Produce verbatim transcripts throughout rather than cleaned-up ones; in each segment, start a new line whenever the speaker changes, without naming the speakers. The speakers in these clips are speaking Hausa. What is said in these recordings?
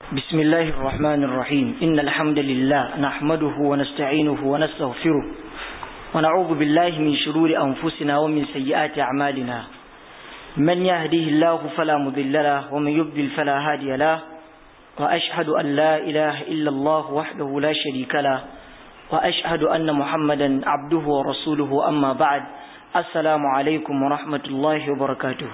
بسم الله الرحمن الرحيم إن الحمد لله نحمده ونستعينه ونستغفره ونعوذ بالله من شرور أنفسنا ومن سيئات أعمالنا من يهديه الله فلا مضل له ومن يضلل فلا هادي له وأشهد أن لا إله إلا الله وحده لا شريك له وأشهد أن محمدا عبده ورسوله أما بعد السلام عليكم ورحمة الله وبركاته.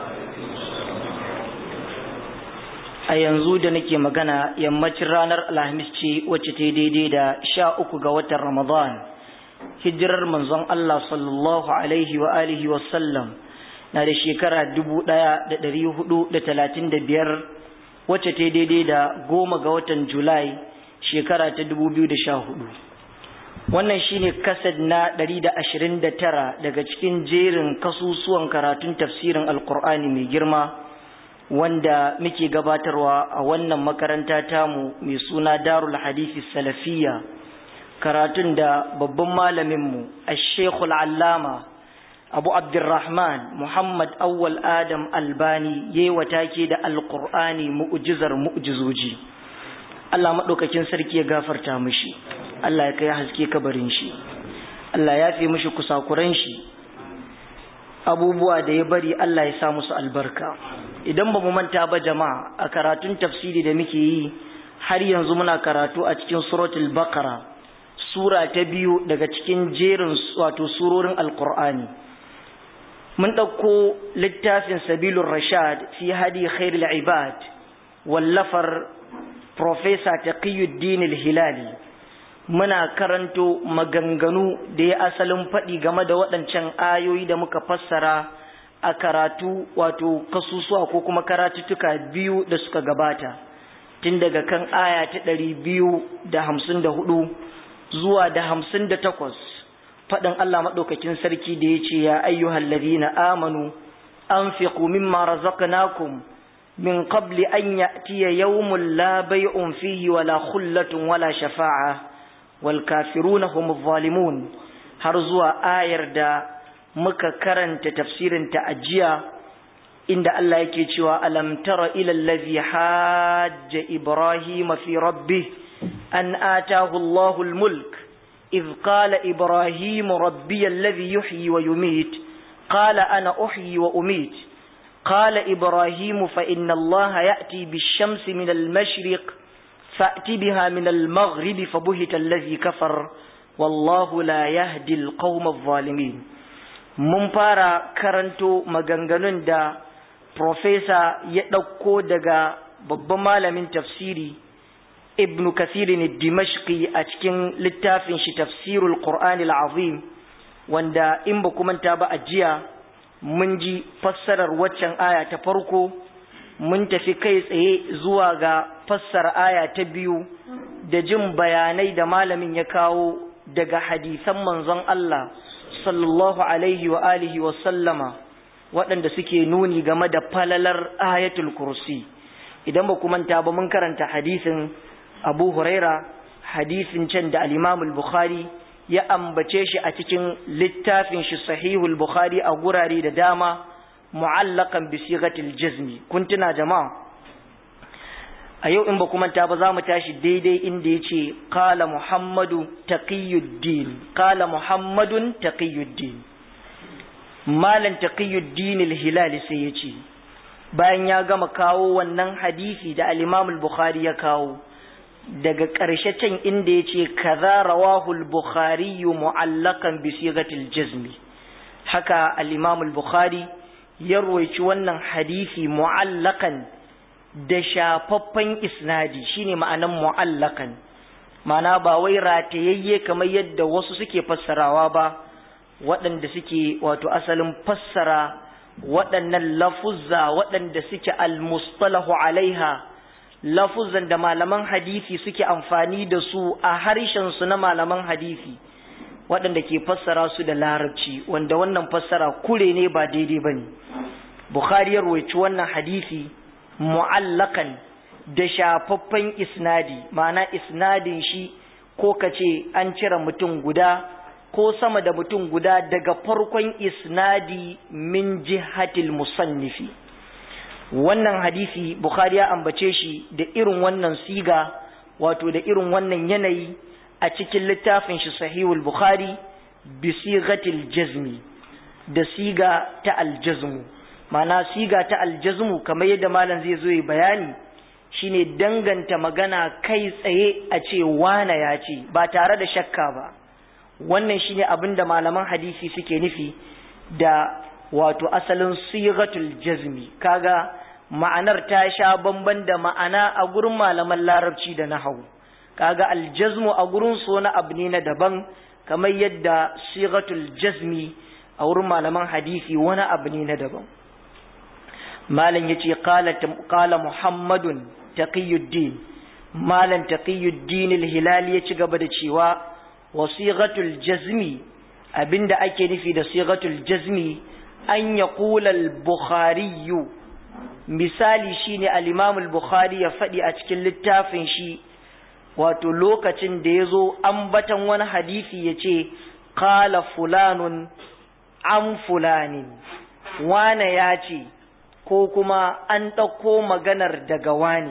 a yanzu da nake magana yammacin ranar alhamis ce wacce ta daidai da sha uku ga watan ramadan hijirar manzon Allah sallallahu alaihi wa alihi wa sallam na da shekara dubu ɗaya da ɗari hudu da talatin da biyar wacce ta daidai da goma ga watan julai shekara ta dubu biyu da sha hudu. Wannan shine kasad na ɗari da ashirin da tara daga cikin jerin kasusuwan karatun tafsirin alkur'ani mai girma wanda muke gabatarwa a wannan makaranta tamu mai suna Darul Hadisi Salafiyya, karatun da babban malaminmu Al-Sheikh Al-Allama Abu Abdurrahman Muhammad Awwal Adam Albani yayi watake da Al-Qur'ani mu'jizar mu'jizoji. Allah madaukakin sarki ya gafarta mishi, Allah ya kai haske kabarin shi, Allah ya fi mishi kusakuran shi, abubuwa da ya bari Allah ya sa musu albarka. Idan ba mu manta ba jama'a, a karatun tafsiri da muke yi har yanzu muna karatu a cikin suratul baqara, sura ta biyu daga cikin jerin wato surorin alqur'ani. Mun dauko littafin sabilur rashad fi hadi khairul ibad wallafar professor taqiyuddin al-hilali. Muna karanto maganganu da ya asalin faɗi game da waɗancan ayoyi da muka fassara a karatu wato kasusuwa ko kuma karatuttuka biyu da suka gabata, tun daga kan aya ta ɗari biyu da hamsin da hudu zuwa da hamsin da takwas, faɗin Allah maɗaukakin sarki da ya ce ya ayyuhal ladina amanu anfiqu mimma razaqnakum min qabli an ya'tiya yawmun la bay'un fihi wala khullatun wala shafa'a wal kafiruna humuz zalimun, har zuwa ayar da muka karanta tafsirin ta ajiya inda Allah yake cewa alam tara ila allazi hajja ibrahima fi rabbih an atahu Allahu almulk idh qala ibrahim rabbi alladhi yuhyi wa yumit qala ana uhyi wa umit qala ibrahim fa inna Allaha ya'ti bish-shamsi min al-mashriq fa'ti biha min al-maghrib fabuhita alladhi kafar wallahu la yahdi al-qawma adh-dhalimin. Mun fara karanto maganganun da Profesa ya ɗauko daga babban malamin tafsiri Ibn Kathir al-Dimashqi a cikin littafin shi Tafsirul Qur'an al-Azim, wanda in ba kuma ta ba a jiya mun ji fassarar waccan aya ta farko, mun tafi kai tsaye zuwa ga fassara aya ta biyu da jin bayanai da malamin ya kawo daga hadisan manzon Allah sallallahu alaihi wa alihi wa sallama waɗanda suke nuni game da falalar ayatul kursi. Idan ba ku manta ba mun karanta hadisin Abu Huraira, hadisin can da al-Imam al-Bukhari ya ambace shi a cikin littafin shi Sahihul Bukhari a gurare da dama mu'allaqan bi sighatil jazmi. Kun tuna jama'a? A yau in ba kuma ta ba za mu tashi daidai inda ya ce kala Muhammadu taqiyuddin kala Muhammadun taqiyuddin. Malam taqiyuddin al-hilali sai ya ce bayan ya gama kawo wannan hadisi da al-Imam al-Bukhari ya kawo daga ƙarshe can inda ya ce kaza rawahu al-Bukhari mu'allaqan bi sighatil jazmi, haka al-Imam al-Bukhari ya ruwaici wannan hadisi mu'allaqan da shafaffen isnadi, shine ma'anan mu'allakan, ma'ana ba wai ratayayye kamar yadda wasu suke fassarawa ba, waɗanda suke wato asalin fassara waɗannan lafuzza waɗanda suke al-mustalahu alaiha, lafuzan da malaman hadisi suke amfani da su a harshen su na malaman hadisi, waɗanda ke fassara su da larabci, wanda wannan fassara kure ne ba daidai bane. Bukhari ya rawaito wannan hadisi mu'allakan da shafaffen isnadi, ma'ana isnadin shi ko kace an cire mutum guda ko sama da mutum guda daga farkon isnadi min jihatil musannifi, wannan hadisi Bukhari ya ambace shi da irin wannan siga wato da irin wannan yanayi a cikin littafin shi Sahihul Bukhari bi sigatil jazmi da siga ta aljazmu. Ma'ana siga ta aljazmu kamar yadda malam zai zo yi bayani shine danganta magana kai tsaye a ce wana ya ce ba tare da shakka ba. Wannan shine abin da malaman hadisi suke nufi da wato asalin sigatul jazmi. Kaga ma'anar ta sha bamban da ma'ana a gurin malaman larabci da nahwu. Kaga aljazmu a gurin su wani abu ne na daban, kamar yadda sigatul jazmi a wurin malaman hadisi wani abu ne na daban. Malam yace qala qala Muhammadun Taqiyuddin, malam Taqiyuddin al-Hilali ya ci gaba da cewa wasiqatul jazmi, abinda ake nufi da sigatul jazmi an yaqula al-Bukhari, misali shine al-Imam al-Bukhari ya faɗi a cikin littafin shi wato lokacin da yazo ambatan wani hadisi yace qala fulanun an fulani, wane ya ce ko kuma an ɗauko maganar daga wani,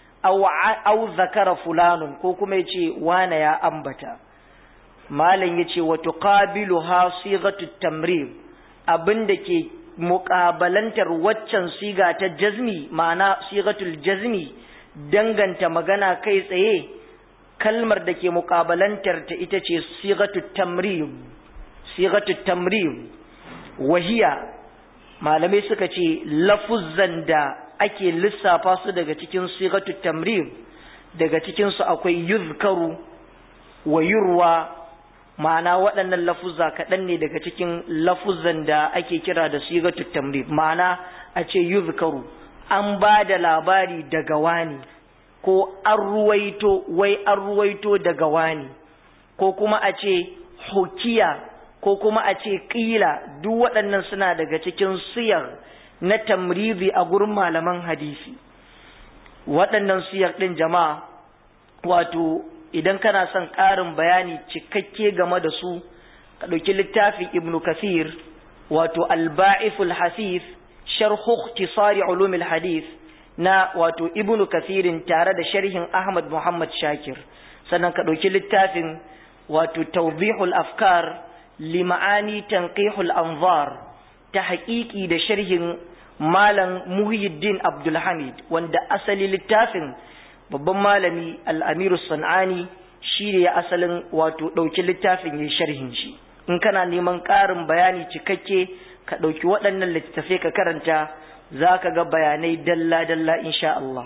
au zakara fulanun ko kuma ya ce wane ya ambata. Malam ya ce wato ƙabilu ha sigatu tamrir, abinda ke muƙabalantar waccan siga ta jazmi, ma'ana sigatul jazmi danganta magana kai tsaye, kalmar da ke muƙabalantar ta ita ce sigatu tamrir. sigatu tamrir wahiya, malamai suka ce lafuzzan da ake lissafa su daga cikin sigatu tamrir, daga cikin su akwai yuzkaru wa yurwa, ma'ana waɗannan lafuzza kaɗan ne daga cikin lafuzzan da ake kira da sigatu tamrir. Ma'ana a ce yuzkaru, an ba da labari daga wani, ko an ruwaito wai an ruwaito daga wani, ko kuma a ce hukiya, ko kuma a ce ƙila. Duk waɗannan suna daga cikin siyar na tamrizi a gurin malaman hadisi. Waɗannan siyar ɗin jama'a, wato idan kana son ƙarin bayani cikakke game da su, ka ɗauki littafin Ibn Kathir, wato Al-Ba'ithul Hasif, sharhu ikhtisari ulumil hadith na wato Ibn Kathirin tare da sharhin Ahmad Muhammad Shakir. Sannan ka ɗauki littafin wato Tawdihul Afkar lima'ani tanqihul anzar, ta haƙiƙi da sharhin malam Muhyiddin Abdul Hamid, wanda asali littafin babban malami Al-Amiru San'ani shi ne ya asalin wato ɗauki littafin ya sharhin shi. In kana neman ƙarin bayani cikakke ka ɗauki waɗannan littattafai ka karanta, za ka ga bayanai dalla-dalla insha Allah.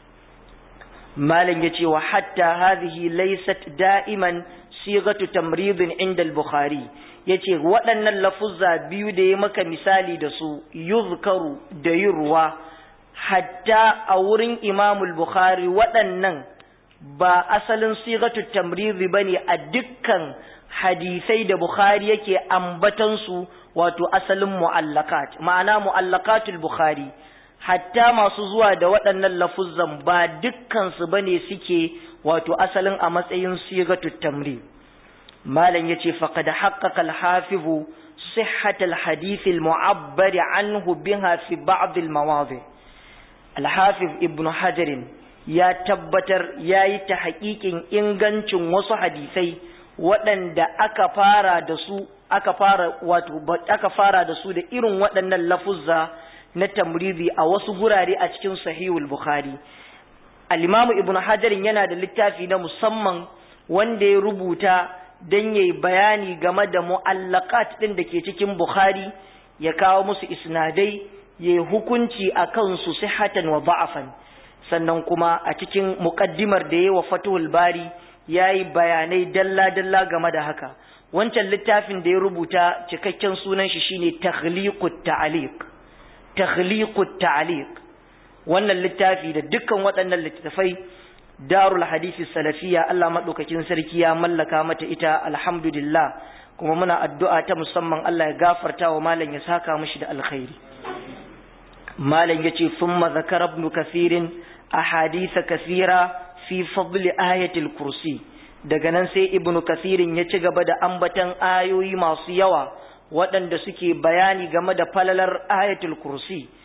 Malam ya ce wa hatta hadhihi laysat da'iman sigatu tamridin inda al-Bukhari, yace waɗannan lafuzza biyu da ya maka misali da su, yuzkaru da yurwa, hatta a wurin Imam al-Bukhari waɗannan ba asalin sigatu tamridi bane a dukkan hadisai da Bukhari yake ambatan su, wato asalin mu'allakat, ma'ana mu'allakatul Bukhari. Hatta masu zuwa da waɗannan lafuzzan ba dukkan su bane suke wato asalin a matsayin sigatu tamrid. Malam yace faqad haqqaqa al-hafiz sihhat al-hadith al-mu'abbar anhu biha fi ba'd al-mawadi'. Al-hafiz Ibn Hajar ya tabbatar yayi ta haƙiƙin ingancin wasu hadisai waɗanda aka fara da su aka fara wato aka fara da su da irin waɗannan lafuzza na tamridi a wasu gurare a cikin Sahihul Bukhari. Al-Imam Ibn Hajar yana da littafi na musamman wanda ya rubuta dan yayi bayani game da mu'allaqat din da ke cikin Bukhari, ya kawo musu isnadai, yayi hukunci akan su sihhatan wa da'afan. Sannan kuma a cikin muqaddimar da yayi wa Fathul Bari yayi bayanai dalla dalla game da haka. Wancan littafin da ya rubuta cikakken sunan shi shine Takhliqut Ta'liq. Takhliqut Ta'liq. Wannan littafi da dukkan waɗannan littafai Darul Hadisi Salafiyya, Allah madaukakin sarki ya mallaka mata ita, alhamdulillah. Kuma muna addu'a ta musamman Allah ya gafarta wa malam, ya saka mishi da alkhairi. Malam yace thumma zakara Ibn Kathir ahadith kathira fi fadl ayatil kursi. Daga nan sai Ibn Kathir ya ci gaba da ambatan ayoyi masu yawa waɗanda suke bayani game da falalar ayatul kursi.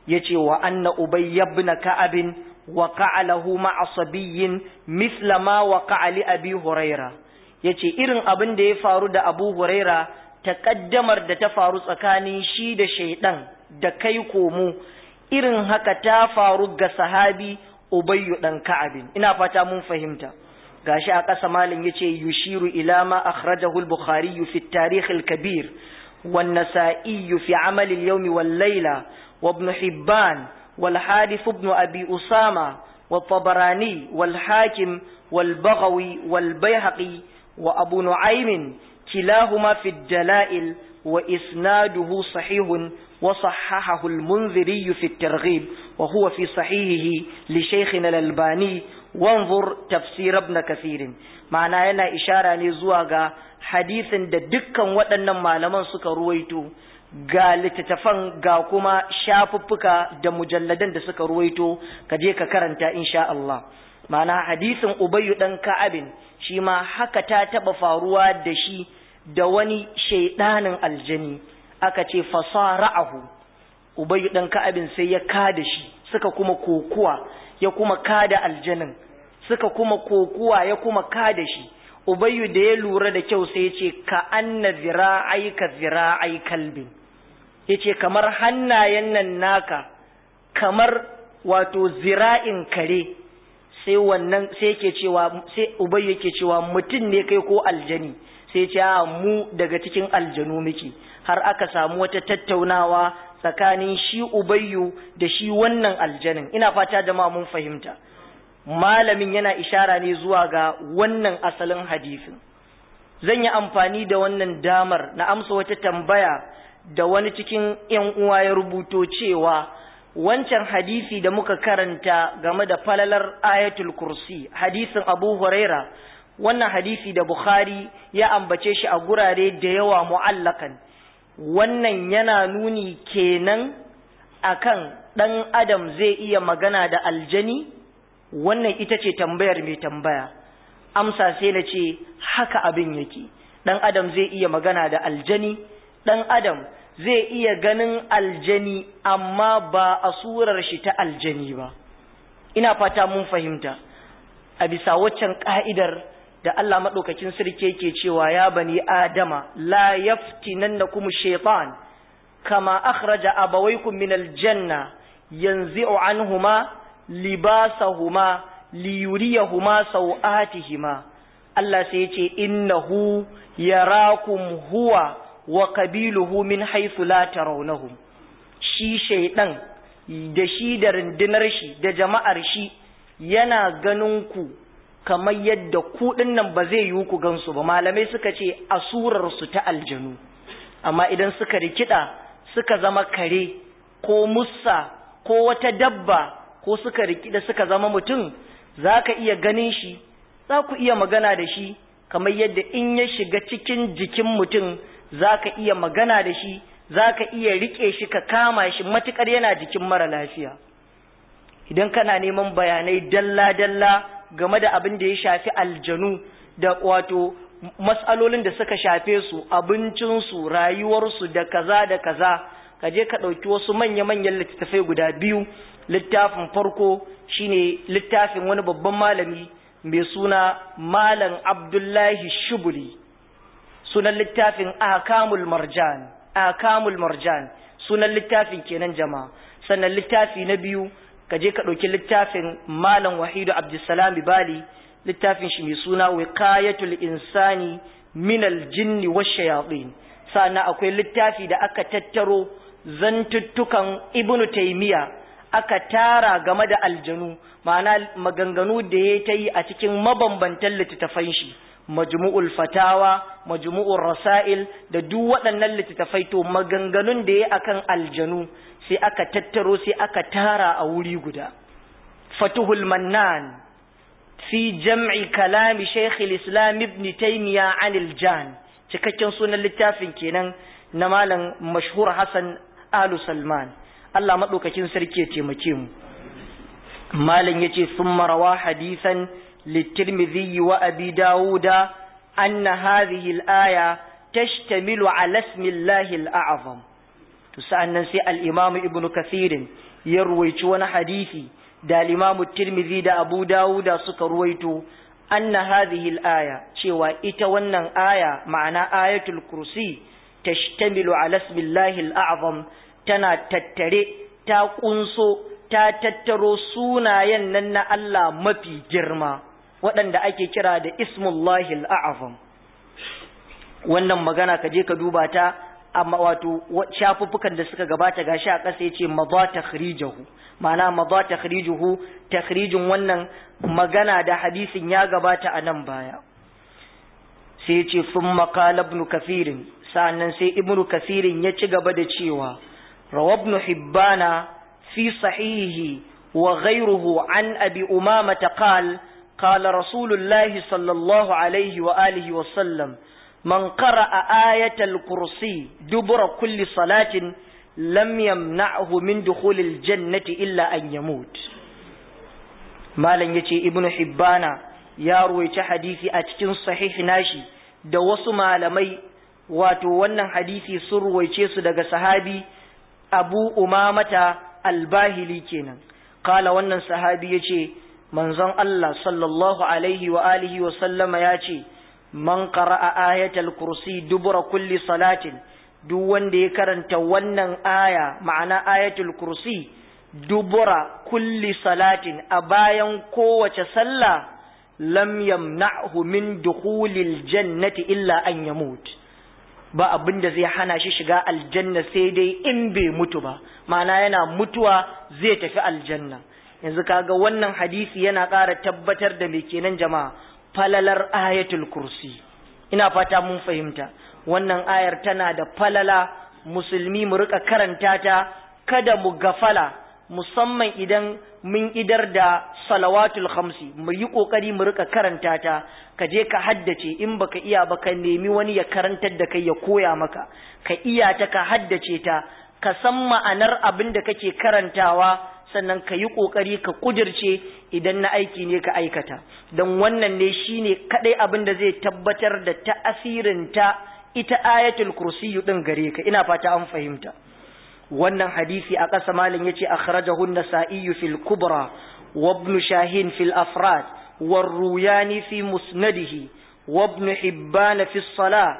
yace wa anna ubay ibn ka'ab waqa'a lahu ma'a sabiyyin mithla ma waqa'a li abi huraira yace irin abin da ya faru da abu huraira takaddamar da ta faru tsakanin shi da shaydan da kai komo irin haka ta faru ga sahabi Ubayyu dan Ka'ab. Ina fata mun fahimta. Gashi a ƙasa malin yace yushiru ila ma akhrajahu al-Bukhari fi at-Tarikh al-Kabir wan Nasa'i fi 'amal al-yawm wal-layla wa Ibn Hibban wal Hadith ibn Abi Usama wa Tabarani wal Hakim wal Baghawi wal Bayhaqi wa Abu Nu'aym kilahuma fi ad-Dalail wa isnaduhu sahihun وصححه المنذري في الترغيب وهو في صحيحه لشيخنا الألباني وانظر تفسير ابن كثير معناه yana ishara ne zuwa ga hadisin da dukkan waɗannan malaman suka ruwaito ga littattafan ga kuma shafuffuka da mujalladan da suka ruwaito ka je ka karanta insha Allah ma'ana hadisin Ubayyu dan Ka'ab shi ma haka ta taba faruwa da shi da wani shaydanin aljani aka ce fasara'ahu Ubayyu dan Ka'abin sai ya kada shi suka kuma kokuwa ya kuma kada aljanin suka kuma kokuwa ya kuma kada shi Ubayyu da ya lura da kyau sai ya ce ka anna zira'ai ka zira'ai kalbin yace kamar hannayen nan naka kamar wato zira'in kare sai wannan sai yake cewa sai Ubayyu yake cewa mutun ne kai ko aljani sai ya ce a mu daga cikin aljanu muke har aka samu wata tattaunawa tsakanin shi Ubayyu da shi wannan aljanin ina fata jama'a mun fahimta malamin yana ishara ne zuwa ga wannan asalin hadisin zan yi amfani da wannan damar na amsa wata tambaya da wani cikin ƴan uwa ya rubuto cewa wancan hadisi da muka karanta game da falalar ayatul kursi hadisin Abu Huraira wannan hadisi da Bukhari ya ambace shi a gurare da yawa mu'allakan wannan yana nuni kenan akan dan adam zai iya magana da aljani wannan ita ce tambayar mai tambaya amsa sai na ce haka abin yake dan adam zai iya magana da aljani dan adam zai iya ganin aljani amma ba a surar shi ta aljani ba ina fata mun fahimta a bisa waccan ka'idar da Allah madaukakin sarki yake cewa ya bani adama la yaftinannakum shaytan kama akhraja abawaykum min aljanna yanzi'u anhuma libasahuma liyuriyahuma sawatihima Allah sai yace innahu yarakum huwa wa qabiluhu min haythu la tarawnahum shi shaydan da shi da rundunar shi da jama'ar shi yana ganin ku kamar yadda kuɗin nan ba zai yi ku gansu ba malamai suka ce asurarsu ta aljanu amma idan suka rikida suka zama kare ko mussa ko wata dabba ko suka rikida suka zama mutum zaka iya ganin shi za ku iya magana da shi kamar yadda in ya shiga cikin jikin mutum zaka iya magana da shi zaka iya rike shi ka kama shi matukar yana jikin mara lafiya idan kana neman bayanai dalla dalla game da abin da ya shafi aljanu da wato matsalolin da suka shafe su abincinsu rayuwarsu da kaza da kaza ka je ka ɗauki wasu manya-manyan littattafai guda biyu littafin farko shine littafin wani babban malami mai suna malam abdullahi shubuli sunan littafin akamul marjan akamul marjan sunan littafin kenan jama'a sannan littafi na biyu ka je ka ɗauki littafin malam wahidu abdulsalam bali littafin shi mai suna wiqayatul insani minal jinni wash shayatin sannan akwai littafi da aka tattaro zantuttukan ibnu taymiya aka tara game da aljanu ma'ana maganganu da ya ta yi a cikin mabambantan littattafan shi majmu'ul fatawa majmu'ur rasail da duk waɗannan littattafai to maganganun da ya akan aljanu sai aka tattaro sai aka tara a wuri guda fatuhul mannan fi jam'i kalami shaykh al-islam ibn taymiya anil jan cikakken sunan littafin kenan na malam mashhur hasan alu salman Allah madaukakin sarki ya taimake mu malam yace thumma rawa hadithan litirmidhi wa abi dauda anna hadhihi al-aya tashtamilu ala ismi llahi al-a'zam to sa'annan sai al-Imam Ibn Kathir ya ruwaici wani hadisi da al-Imam Tirmidhi da Abu Dawud suka ruwaito anna hadhihi al-aya cewa ita wannan aya ma'ana ayatul kursi tashtamilu ala ismillahi al-a'zam tana tattare ta kunso ta tattaro sunayen nan na Allah mafi girma waɗanda ake kira da ismullahi al-a'zam. Wannan magana ka je ka duba ta amma wato shafuffukan da suka gabata gashi a ƙasa yace madha takhrijuhu ma'ana madha takhrijuhu takhrijin wannan magana da hadisin ya gabata a nan baya. Sai yace thumma qala ibn kathir sannan sai ibn kathir ya ci gaba da cewa rawa ibn hibbana fi sahihi wa ghayruhu an abi umama qala qala rasulullahi sallallahu alaihi wa alihi wa sallam من قرأ آية الكرسي دبر كل صلاة لم يمنعه من دخول الجنة إلا أن يموت. ما لن يتي ابن حبانا يا رويت حديثي أتكن صحيح ناشي da wasu malamai wato wannan hadisi sun ruwaice su daga sahabi Abu Umamata Al-Bahili kenan. Kala wannan sahabi yace manzon Allah sallallahu alaihi wa alihi wa sallama yace man qara'a ayatal kursi dubura kulli salatin duk wanda ya karanta wannan aya ma'ana ayatul kursi dubura kulli salatin a bayan kowace sallah lam yamna'hu min dukhulil jannati illa an yamut ba abinda zai hana shi shiga aljanna sai dai in bai mutu ba ma'ana yana mutuwa zai tafi aljanna. Yanzu kaga wannan hadisi yana ƙara tabbatar da me kenan jama'a falalar ayatul kursi. Ina fata mun fahimta wannan ayar tana da falala musulmi mu rika karanta ta kada mu gafala musamman idan mun idar da salawatul khamsi mu yi kokari mu rika karanta ta ka je ka haddace in baka iya ba ka nemi wani ya karantar da kai ya koya maka ka iya ta ka haddace ta ka san ma'anar abin da kake karantawa sannan ka yi ƙoƙari ka ƙudirce idan na aiki ne ka aikata don wannan ne shi ne kaɗai abin da zai tabbatar da ta'asirinta ita ayatul kursiyu ɗin gare ka ina fata an fahimta. Wannan hadisi a ƙasa malin ya ce akhrajahu an-nasa'i fil kubra wa ibn shahin fil afrad wa ruyani fi musnadihi wa ibn hibban fi as-salah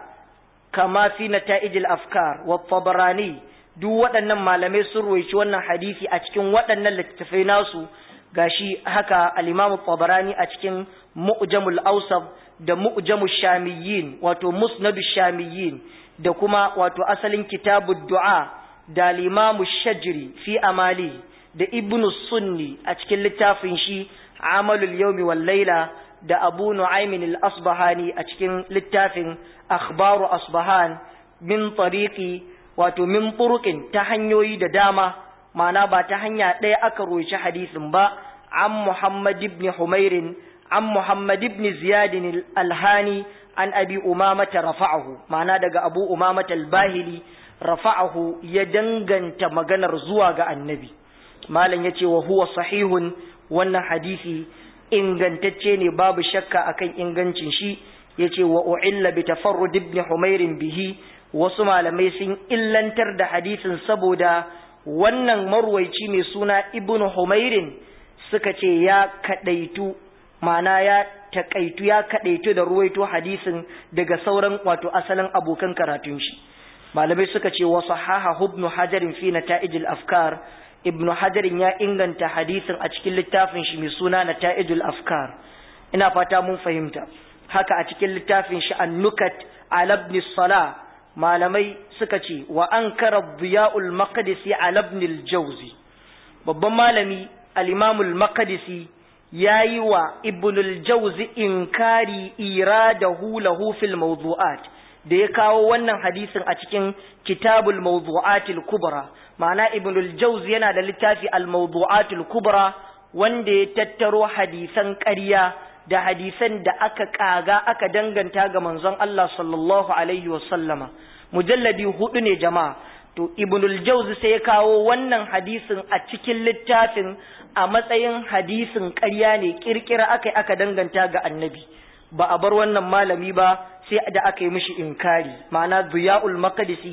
kama fi nata'ij al-afkar wa tabarani. Duk waɗannan malamai sun ruwaici wannan hadisi a cikin waɗannan littattafai nasu gashi haka al-Imam Tabarani a cikin Mu'jamul Awsat da Mu'jamul Shamiyyin wato Musnadush Shamiyyin da kuma wato asalin Kitabud Du'a da al-Imam Shajri fi Amali da Ibn Sunni a cikin littafin shi Amalul Yawmi wal Layla da Abu Nu'aym al-Asbahani a cikin littafin Akhbaru Asbahan min tariqi wato min turuqin ta hanyoyi da dama ma'ana ba ta hanya ɗaya aka roci hadisin ba an Muhammad ibn Humair an Muhammad ibn Ziyad al-Alhani an Abi Umamah rafa'ahu ma'ana daga Abu Umamah al-Bahili rafa'ahu ya danganta maganar zuwa ga annabi. Malam yace wa huwa sahihun wannan hadisi ingantacce ne babu shakka akan ingancin shi yace wa u'illa bi tafarrud ibn Humair bihi wasu malamai sun illantar da hadisin saboda wannan marwaici mai suna ibnu humairin suka ce ya kadaitu ma'ana ya takaitu ya kadaitu da ruwaito hadisin daga sauran wato asalin abokan karatun shi. Malamai suka ce wa sahaha ibn hajar fi nata'ij al-afkar ibnu hajar ya inganta hadisin a cikin littafin shi mai suna nata'ij al-afkar. Ina fata mun fahimta haka a cikin littafin shi an-nukat ala ibn salah malamai suka ce wa ankara Diya'ul Maqdisi ala Ibn al-Jawzi babban malami al-Imam al-Maqdisi yayi wa Ibn al-Jawzi inkari iradahu lahu fil mawdu'at da ya kawo wannan hadisin a cikin Kitabul Mawdu'at al-Kubra ma'ana Ibn al-Jawzi yana da littafi al-Mawdu'at al-Kubra wanda ya tattaro hadisan ƙarya da hadisan da aka kaga aka danganta ga manzon Allah sallallahu alaihi wasallama mujalladi hudu ne jama'a to ibnul jawzi sai ya kawo wannan hadisin a cikin littafin a matsayin hadisin ƙarya ne kirkira akai aka danganta ga annabi ba a bar wannan malami ba sai da aka yi mishi inkari ma'ana Diya'ul Maqdisi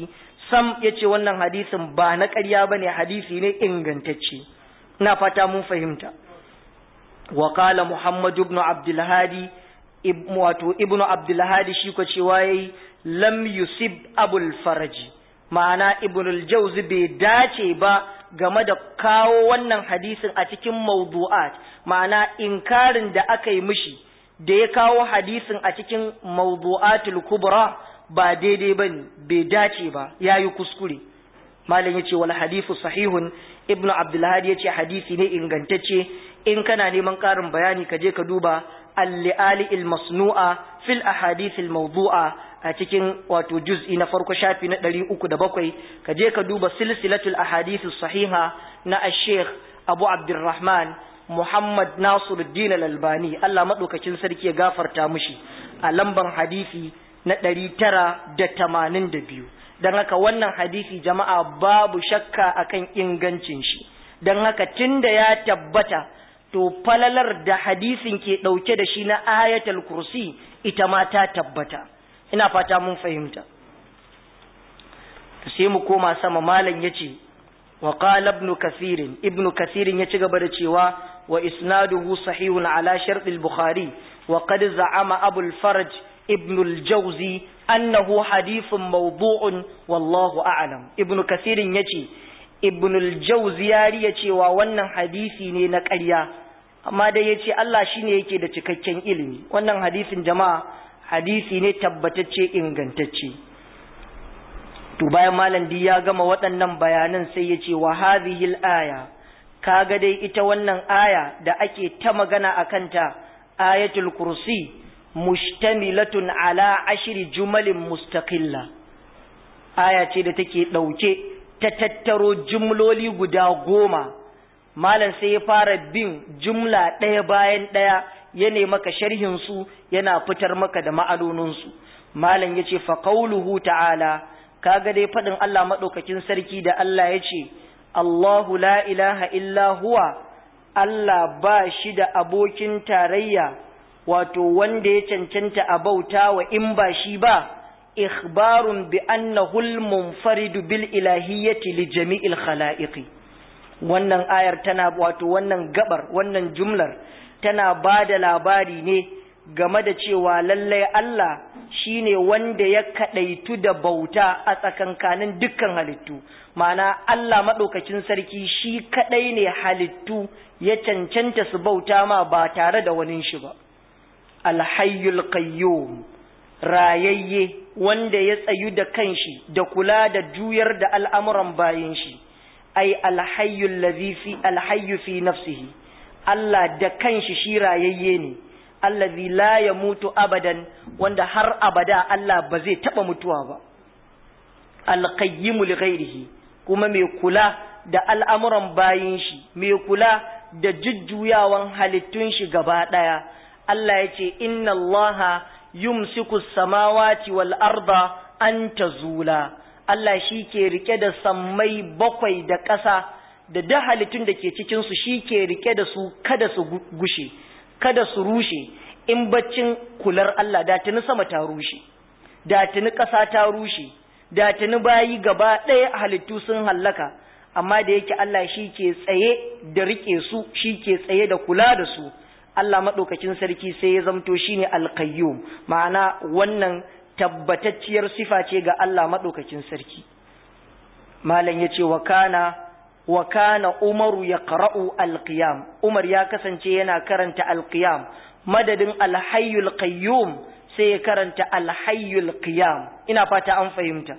sam yace wannan hadisin ba na ƙarya bane, hadisi ne ingantacce. ina fata mun fahimta. wa qala Muhammad ibn Abdul Hadi wato ibn Abdul Hadi shi ko cewa yayi lam yusib Abul Faraji, ma'ana Ibn al-Jawzi bai dace ba game da kawo wannan hadisin a cikin mawdu'at, ma'ana inkarin da aka yi mishi da ya kawo hadisin a cikin mawdu'atul kubra ba daidai bane, bai dace ba, yayi kuskure. malam yace wal hadithu sahihun, Ibn Abdul Hadi yace hadisi ne ingantacce. in kana neman karin bayani ka je ka duba al-li'ali al-masnu'a fil ahadith al-mawdu'a a cikin wato juz'i na farko shafi na ɗari uku da bakwai. ka je ka duba silsilatul ahadith as-sahiha na al-Sheikh Abu Abdurrahman Muhammad Nasiruddin al-Albani, Allah madaukakin sarki ya gafarta mishi, a lamban hadisi na ɗari tara da tamanin da biyu. dan haka wannan hadisi jama'a babu shakka akan ingancin shi. dan haka tunda ya tabbata, to falalar da hadisin ke dauke da shi na ayatul kursi ita ma ta tabbata. ina fata mun fahimta. sai mu koma sama, malam yace wa qala ibn kathir, ibn kathir ya ci gaba da cewa wa isnaduhu sahihun ala shart al-bukhari wa qad za'ama abu al-farj ibn al-jawzi annahu hadithun mawdu'un wallahu a'lam. ibn kathir yace ibn al-jawzi ya riya cewa wannan hadisi ne na ƙarya, amma dai yace Allah shine yake da cikakken ilimi. wannan hadisin jama'a hadisi ne tabbatacce ingantacce. to bayan malam di ya gama waɗannan bayanan sai yace wa hadhihi al-aya, kaga dai ita wannan aya da ake ta magana akan ta, ayatul kursi, mushtamilatun ala ashri jumalin mustaqilla, aya ce da take dauke ta tattaro jumloli guda goma. malam sai ya fara bin jumla ɗaya bayan ɗaya, ya ne maka sharhin su, yana fitar maka da ma'anonin su. malam yace fa qauluhu ta'ala, kaga dai fadin Allah madaukakin sarki da Allah yace Allahu la ilaha illa huwa, Allah ba shi da abokin tarayya, wato wanda ya cancanta a bauta wa in ba shi ba, ikhbarun bi annahu al-munfaridu bil ilahiyyati li jami'il khalaiqi. wannan ayar tana wato wannan gabar wannan jumlar tana bada labari ne game da cewa lallai Allah shine wanda ya kadaitu da bauta a tsakankanin dukkan halittu. ma'ana Allah madaukakin sarki shi kadai ne halittu ya cancanta su bauta ma ba tare da wani shi ba. al-hayyul qayyum, rayayye wanda ya tsayu da kanshi da kula da juyar da al'amuran bayin shi. ai al-hayyul ladhi fi al-hayyu fi nafsihi, Allah da kanshi shi rayayye ne, allazi la yamutu abadan, wanda har abada Allah ba zai taba mutuwa ba. al-qayyimu li ghairihi, kuma mai kula da al'amuran bayin shi, mai kula da jujjuyawan halittun shi gaba daya. Allah yace inna Allaha yumsiku as-samawati wal arda an tazula, Allah shi ke rike da sammai bakwai da ƙasa da duk halittun da ke cikin su, shi ke rike da su kada su gushe, kada su rushe. in baccin kular Allah da tuni sama ta rushe, da tuni ƙasa ta rushe, da tuni bayi gaba ɗaya halittu sun hallaka. amma da yake Allah shi ke tsaye da rike su, shi ke tsaye da kula da su, Allah maɗaukakin sarki sai ya zamto shine al-qayyum, ma'ana wannan tabbatacciyar sifa ce ga Allah maɗaukakin sarki. malam yace wa kana wa kana Umaru yaqra'u al-qiyam, Umar ya kasance yana karanta al-qiyam madadin al-hayyul qayyum, sai ya karanta al-hayyul qiyam. ina fata an fahimta.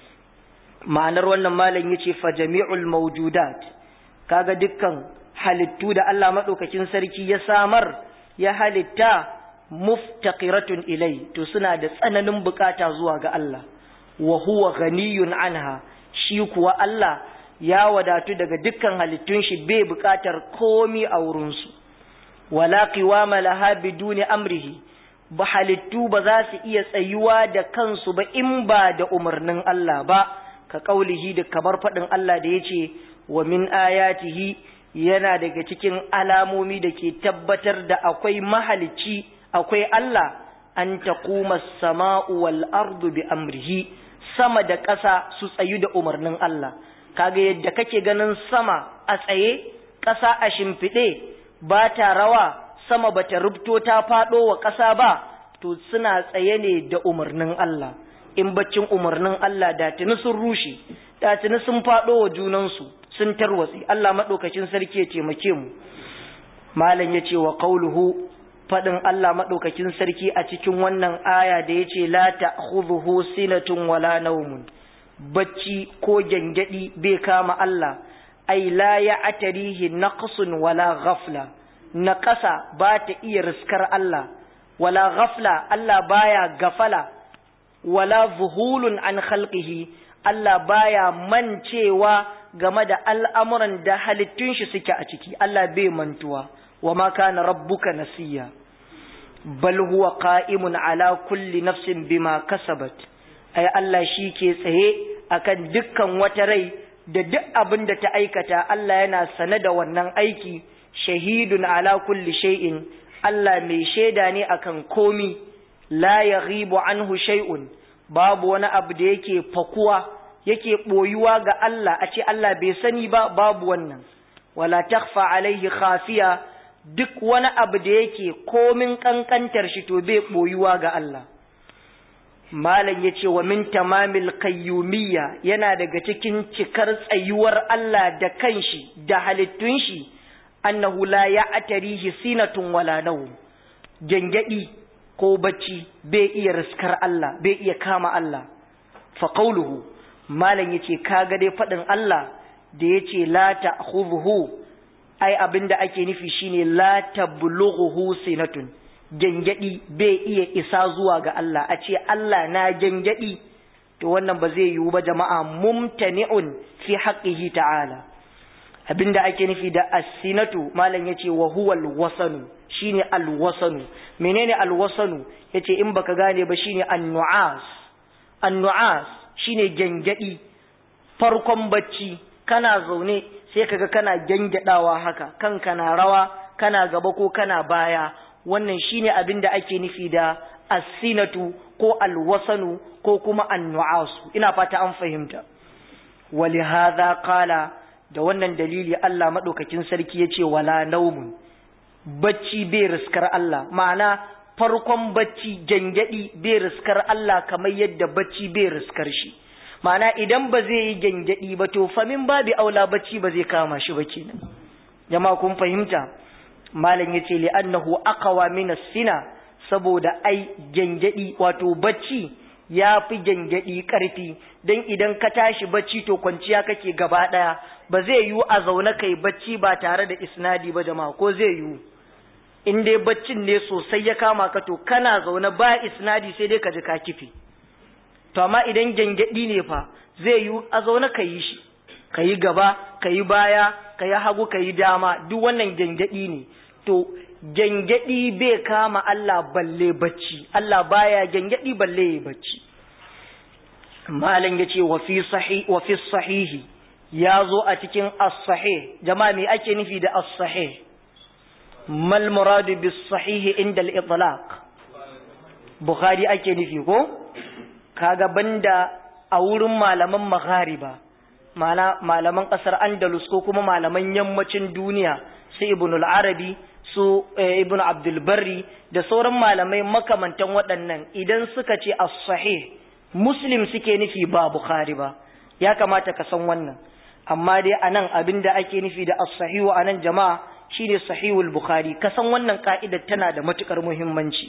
ma'anar wannan malam yace fa jami'ul mawjudat, kaga dukkan halittu da Allah madaukakin sarki ya samar ya halitta, muftaqiratun ilai, to suna da tsananin bukata zuwa ga Allah. wa huwa ghaniyun anha, shi kuwa Allah ya wadatu daga dukkan halittun shi, bai bukatar komi a wurin su. wala qiwama laha biduni amrihi, ba halittu ba za su iya tsayuwa da kansu ba in ba da umarnin Allah ba. ka kaulihi, da kamar fadin Allah da yace wa min ayatihi, yana daga cikin alamomi da ke tabbatar da akwai mahalicci, akwai Allah, an taquma as-sama'u wal ardu bi amrihi, sama da ƙasa su tsayu da umarnin Allah. Kaga yadda kake ganin sama a tsaye, ƙasa a shimfiɗe, ba ta rawa, sama ba ta rubto ta faɗo wa ƙasa ba, to suna tsaye ne da umarnin Allah. In baccin umarnin Allah da tuni sun rushe, da tuni sun faɗo wa junansu, sun tarwatsi. Allah maɗaukacin sarki ya taimake mu. Malam ya ce wa qauluhu, faɗin Allah maɗaukakin sarki a cikin wannan aya da ya ce la ta'khudhuhu sinatun wala nawmun, bacci ko gyangyaɗi bai kama Allah, ai la ya'tarihi naqsun wala ghafla, naqasa ba ta iya riskar Allah, wala ghafla, Allah baya gafala, wala zuhulun an khalqihi, Allah baya mancewa game da al'amuran da halittun shi suke a ciki, Allah bai mantuwa. وما كان ربك نسيا بل هو قائم على كل نفس بما كسبت أي الله شيكي tsaye akan dukkan wata rai da duk abin da ta aikata. Allah yana sane da wannan aiki, shahidun ala kulli shay'in, Allah mai shaida ne akan komi, la yaghibu anhu shay'un, babu wani abu da yake fakuwa yake boyuwa ga Allah a ce Allah bai sani ba, babu wannan. Wala takhfa alaihi khafiya, duk wani abu da yake komin kankantar shi to bai boyuwa ga Allah. Malam yace wa min tamamil qayyumiyya, yana daga cikin cikar tsayuwar Allah da kanshi da halittun shi, annahu la ya'tarihi sinatun wala nawm, gangadi ko bacci bai iya riskar Allah, bai iya kama Allah. Fa qawluhu, malam yace kaga dai fadin Allah da yace la ta'khudhuhu, ai abinda ake nufi shine la tablughu sinatun, gangadi bai iya isa zuwa ga Allah. A ce Allah na gangadi, to wannan ba zai yiwu ba jama'a, mumtani'un fi haqqihi ta'ala. Abinda ake nufi da as-sinatu, malam yace wa huwa al-wasanu, shine al-wasanu. Menene al-wasanu? Yace in baka gane ba shine an-nu'as. An-nu'as shine gangadi, farkon bacci, kana zaune sai kaga kana gangadawa haka, kanka na rawa, kana gaba ko kana baya. Wannan shine abin da ake nufi da as-sinatu ko al-wasanu ko kuma an-nu'asu. Ina fata an fahimta. Walihadha qala, da wannan dalili Allah madaukakin sarki yace wala naumun, bacci bai riskar Allah. Ma'ana farkon bacci gangadi bai riskar Allah kamar yadda bacci bai riskar shi. Ma'ana idan ba zai yi gyangyaɗi ba, to famin babu aula bacci ba zai kama shi ba kenan. Jama'a kun fahimta? Malam yace li annahu aqwa min as-sina, saboda ai gyangyaɗi wato bacci ya fi gyangyaɗi ƙarfi. Dan idan ka tashi bacci to kwanciya kake gaba ɗaya, ba zai yiwu a zaune kai bacci ba tare da isnadi ba jama'a, ko zai yiwu? In dai baccin ne sosai ya kama ka, to kana zaune ba isnadi sai dai ka ji ka kifi. To amma idan gyangyaɗi ne fa, zai yi a zaune ka yi shi, ka yi gaba, ka yi baya, ka yi hagu, ka yi dama, duk wannan gyangyaɗi ne. To gyangyaɗi bai kama Allah balle bacci, Allah baya gyangyaɗi balle ya bacci. Malam ya ce wa fi sahihi, ya zo a cikin as-sahih. Jama'a me ake nufi da as-sahih? Mal muradu bis sahihi inda al-itlaq? Bukhari ake nufi ko? Kaga banda a wurin malaman maghariba, mana malaman kasar Andalus ko kuma malaman yammacin duniya, su Ibn al-Arabi, su Ibn Abdul Barri da sauran malamai makamantan waɗannan, idan suka ce as-sahih, Muslim suke nufi ba Bukhari ba. Ya kamata ka san wannan. Amma dai anan abinda ake nufi da as-sahihu anan jama'a shine sahihul Bukhari. Ka san wannan ka'idar tana da matukar muhimmanci.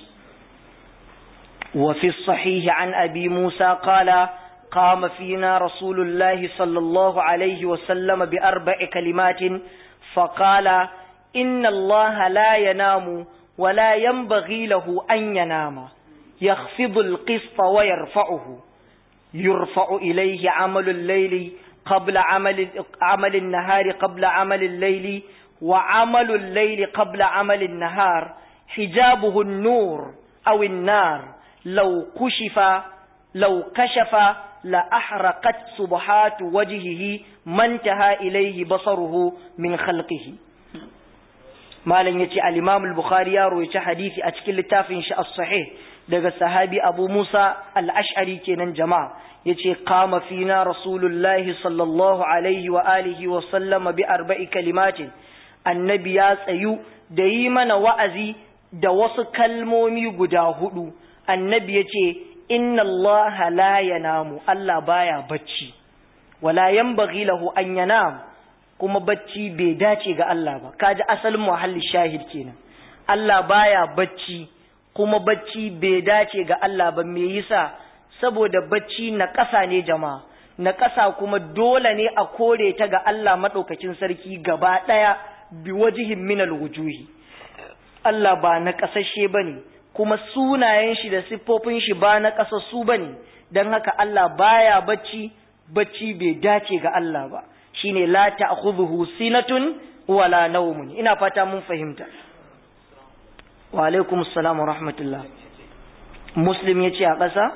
وفي الصحيح عن أبي موسى قال قام فينا رسول الله صلى الله عليه وسلم بأربع كلمات فقال إن الله لا ينام ولا ينبغي له أن ينام يخفض القسط ويرفعه يرفع إليه عمل الليل قبل عمل, عمل النهار قبل عمل الليل وعمل الليل قبل عمل النهار حجابه النور أو النار لو كشف لو كشف لأحرقت سبحات وجهه ما انتهى إليه بصره من خلقه. malam yace al-Imam al-Bukhari ya rawaita hadisi a cikin littafin shi as-sahih daga sahabi Abu Musa al-Ash'ari kenan jama'a yace qama fina rasulullahi sallallahu alaihi wa alihi wa sallama bi arba'i kalimatin annabi ya tsayu da yi mana wa'azi da wasu kalmomi guda hudu annabi yace inna allaha la yanamu Allah baya bacci wala yanbaghi lahu an yanam kuma bacci bai dace ga Allah ba kaji asalin muhalli shahid kenan Allah baya bacci kuma bacci bai dace ga Allah ba me yasa saboda bacci na ƙasa ne jama'a na ƙasa kuma dole ne a kore ta ga Allah madaukakin sarki gaba daya bi wajihin minal wujuhi Allah ba na ƙasashe bane kuma sunayen shi da siffofin shi ba na ƙasassu bane dan haka Allah baya bacci bacci bai dace ga Allah ba shine la ta'khudhuhu sinatun wala nawmun ina fata mun fahimta wa alaikum assalam wa rahmatullah muslim yace a ƙasa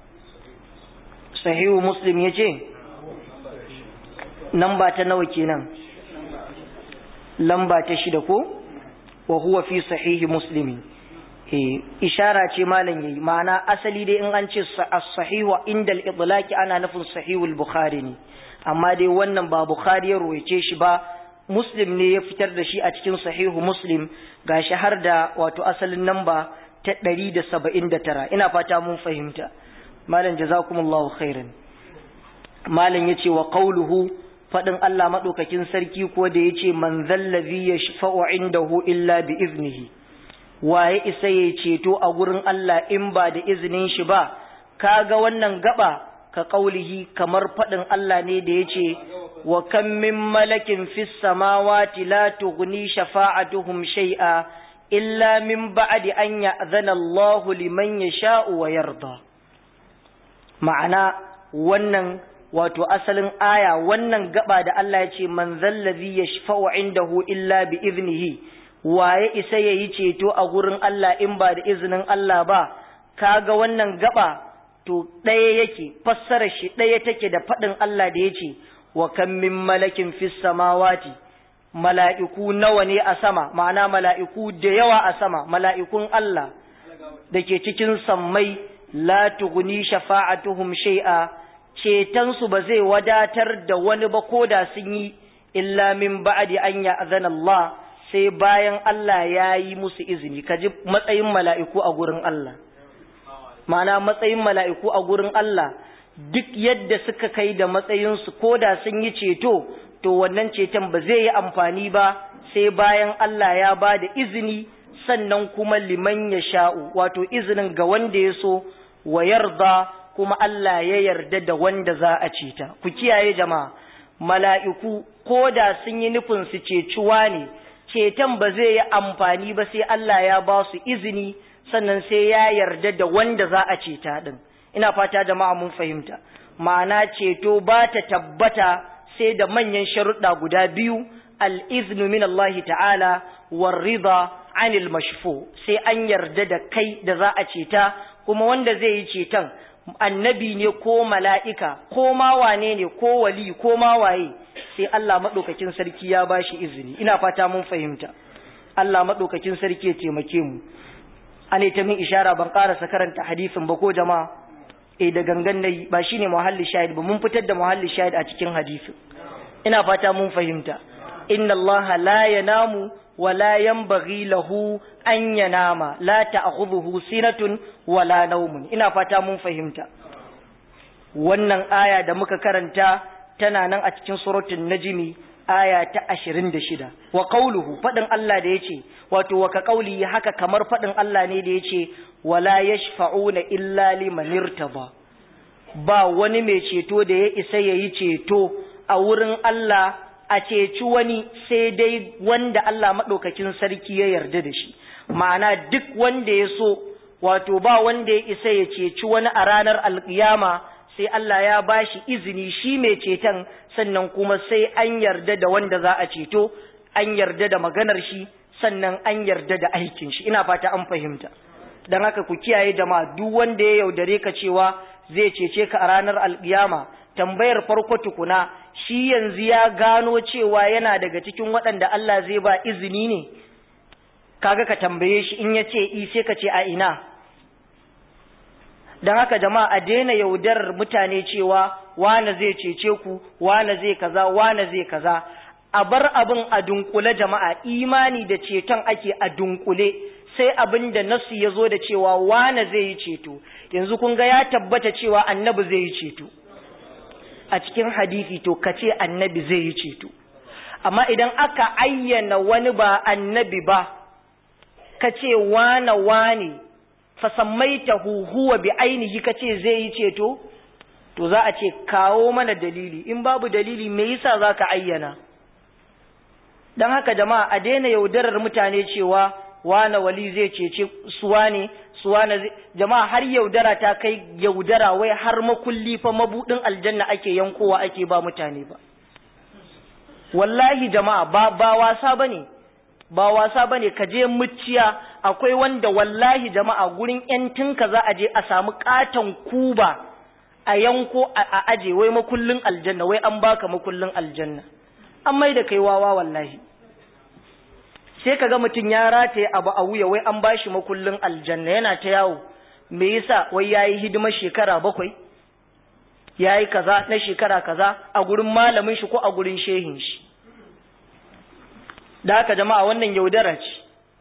sahihu muslim yace namba ta nawa kenan lamba ta shida ko wa huwa fi sahihi muslimi eh ishara ce malam yayi ma'ana asali dai in an ce as-sahihu inda al-idlaqi ana nufin sahihul bukhari ne amma dai wannan ba bukhari ya ruwaice shi ba muslim ne ya fitar da shi a cikin sahihu muslim gashi har da wato asalin namba ta ɗari da saba'in da tara ina fata mun fahimta malam jazakumullahu khairan malam yace wa qawluhu fadin Allah madaukakin sarki ko da yace man zallazi yashfa'u indahu illa bi iznihi waye isa ya ceto a gurin Allah in ba da izinin shi ba kaga wannan gaba ka qaulihi kamar fadin Allah ne da yace wa kam min malakin fis samawati la tughni shafa'atuhum shay'a illa min ba'di an ya'zana Allahu liman yasha'u wa yarda ma'ana wannan wato asalin aya wannan gaba da Allah ya ce man zallazi yashfa'u indahu illa bi iznihi waye isa yayi ceto a gurin Allah in ba da izinin Allah ba kaga wannan gaba to ɗaya yake fassara shi ɗaya take da faɗin Allah da yace wa kam min malakin fis samawati mala'iku nawa ne a sama ma'ana mala'iku da yawa a sama mala'ikun Allah dake cikin sammai la tughni shafa'atuhum shay'a cetonsu ba zai wadatar da wani ba ko da sun yi illa min ba'di an ya'zana Allah sai bayan Allah ya yi musu izini kaji matsayin mala'iku a gurin Allah ma'ana matsayin mala'iku a gurin Allah duk yadda suka kai da matsayinsu ko da sun yi ceto to wannan ceton ba zai yi amfani ba sai bayan Allah ya ba da izini sannan kuma liman ya sha'u wato izinin ga wanda ya so wa yarda kuma Allah ya yarda da wanda za a ceta ku kiyaye jama'a mala'iku ko da sun yi nufin su cecuwa ne ceton ba zai yi amfani ba sai Allah ya ba su izini sannan sai ya yarda da wanda za a ceta din ina fata jama'a mun fahimta ma'ana ceto ba ta tabbata sai da manyan sharuɗa guda biyu al-iznu min Allah ta'ala war rida anil mashfu sai an yarda da kai da za a ceta kuma wanda zai yi ceton annabi ne ko mala'ika ko ma wane ne ko wali ko ma waye sai Allah madaukakin sarki ya bashi izini ina fata mun fahimta Allah madaukakin sarki ya taimake mu ane ta min ishara ban karasa karanta hadisin ba ko jama'a eh da gangan nayi ba shine muhalli shahid ba mun fitar da muhalli shahid a cikin hadisin ina fata mun fahimta inna Allah la yanamu wa la yanbaghi lahu an yanama la ta'khudhuhu sinatun wala nawmun ina fata mun fahimta wannan aya da muka karanta tana nan a cikin suratul najmi aya ta ashirin da shida wa qawluhu fadin Allah da yace wato wa ka qawli haka kamar fadin Allah ne da yace wala yashfa'una illa liman irtada ba wani mai ceto da ya isa yayi ceto a wurin Allah a ceci wani sai dai wanda Allah madaukakin sarki ya yarda da shi ma'ana duk wanda ya so wato ba wanda ya isa ya ceci wani a ranar alkiyama sai Allah ya bashi izini shi mai ceton sannan kuma sai an yarda da wanda za a ceto an yarda da maganar shi sannan an yarda da aikin shi ina fata an fahimta dan haka ku kiyaye jama'a duk wanda ya yaudare ka cewa zai cece ka a ranar alkiyama tambayar farko tukuna shi yanzu ya gano cewa yana daga cikin waɗanda Allah zai ba izini ne kaga ka tambaye shi in yace i sai ka ce a ina. dan haka jama'a a daina yaudarar mutane cewa wane zai cece ku, wane zai kaza, wane zai kaza. A bar abin a dunkule jama'a, imani da ceton ake a dunkule, sai abin da nasu ya zo da cewa wane zai yi ceto. Yanzu kun ga ya tabbata cewa annabi zai yi ceto a cikin hadisi, to kace annabi zai yi ceto. Amma idan aka ayyana wani ba annabi ba, kace wane wane fasammaitahu huwa bi ainihi kace zai yi ceto, to za a ce kawo mana dalili. In babu dalili me yasa zaka ayyana? Dan haka jama'a a daina yaudarar mutane cewa wane wali zai cece suwa ne suwa na jama'a, har yaudara ta kai yaudara wai har makulli fa mabudin aljanna ake yankowa ake ba mutane ba. Wallahi jama'a ba ba wasa bane ba wasa bane ka je muciya, akwai wanda wallahi jama'a gurin yantinka za a je a samu katon kuba a yanko a aje wai makullin aljanna, wai an baka makullin aljanna. An mai da kai wawa wallahi. Sai kaga mutum ya rataye abu a wuya wai an bashi makullin aljanna, yana ta yawo. Me yasa? Wai yayi hidimar shekara bakwai, yayi kaza na shekara kaza a gurin malamin shi ko a gurin shehin shi. Da haka jama'a wannan yaudara ce.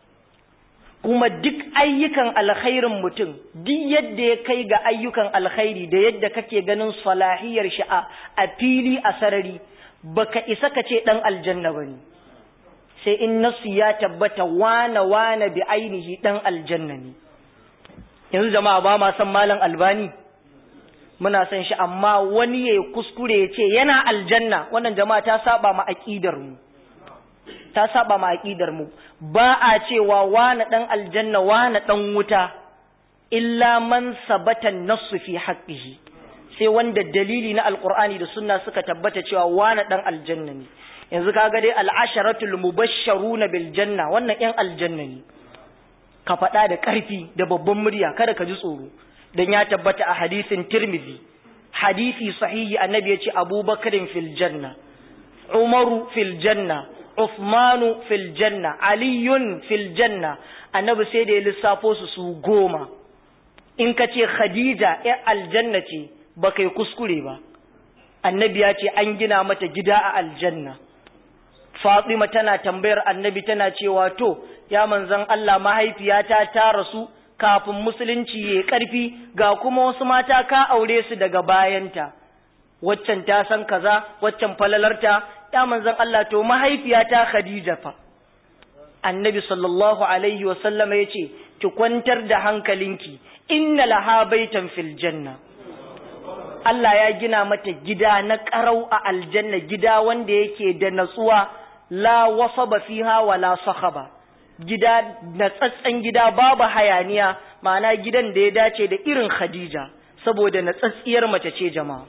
Kuma duk ayyukan alkhairin mutum, duk yadda ya kai ga ayyukan alkhairi da yadda kake ganin salahiyar shi a fili a sarari, baka isa ka ce dan aljanna bane, sai in nasu ya tabbata wana wana bi ainihi dan aljanna ne. Yanzu jama'a ba ma san malam Albani, muna san shi, amma wani yayi kuskure ya ce yana aljanna, wannan jama'a ta saba ma aqidar mu ta saba ma aqidar mu. Ba a cewa wana dan aljanna wana dan wuta illa man sabata nasu fi haqqihi, sai wanda dalili na alqur'ani da sunna suka tabbata cewa wana dan aljanna ne. Yanzu kaga dai al'asharatul mubashsharuna bil janna, wannan yan aljanna ne. Ka faɗa da ƙarfi da babban murya, kada ka ji tsoro, dan ya tabbata a hadisin Tirmidhi, hadisi sahihi, annabi ya ce Abubakarin fil janna, Umaru fil janna, Uthmanu fil janna, Aliyun fil janna. Annabi sai da ya lissafo su su goma. In ka ce Khadija ya aljanna ce, ba kai kuskure ba. Annabi ya ce an gina mata gida a aljanna. Fatima tana tambayar annabi tana cewa, to ya manzon Allah, mahaifiyata ta rasu kafin musulunci yayi karfi, ga kuma wasu mata ka aure su daga bayanta, waccan ta san kaza, waccan falalarta, ya manzon Allah, to mahaifiyata Khadija fa. Annabi sallallahu alaihi wa sallama yace ki kwantar da hankalinki, inna laha baitan fil janna, Allah ya gina mata gida na ƙarau a aljanna, gida wanda yake da natsuwa, la wasaba fiha wala sakhaba, gida na tsatsan gida, babu hayaniya, ma'ana gidan da ya dace da irin Khadija, saboda na tsatsiyar mace ce jama'a,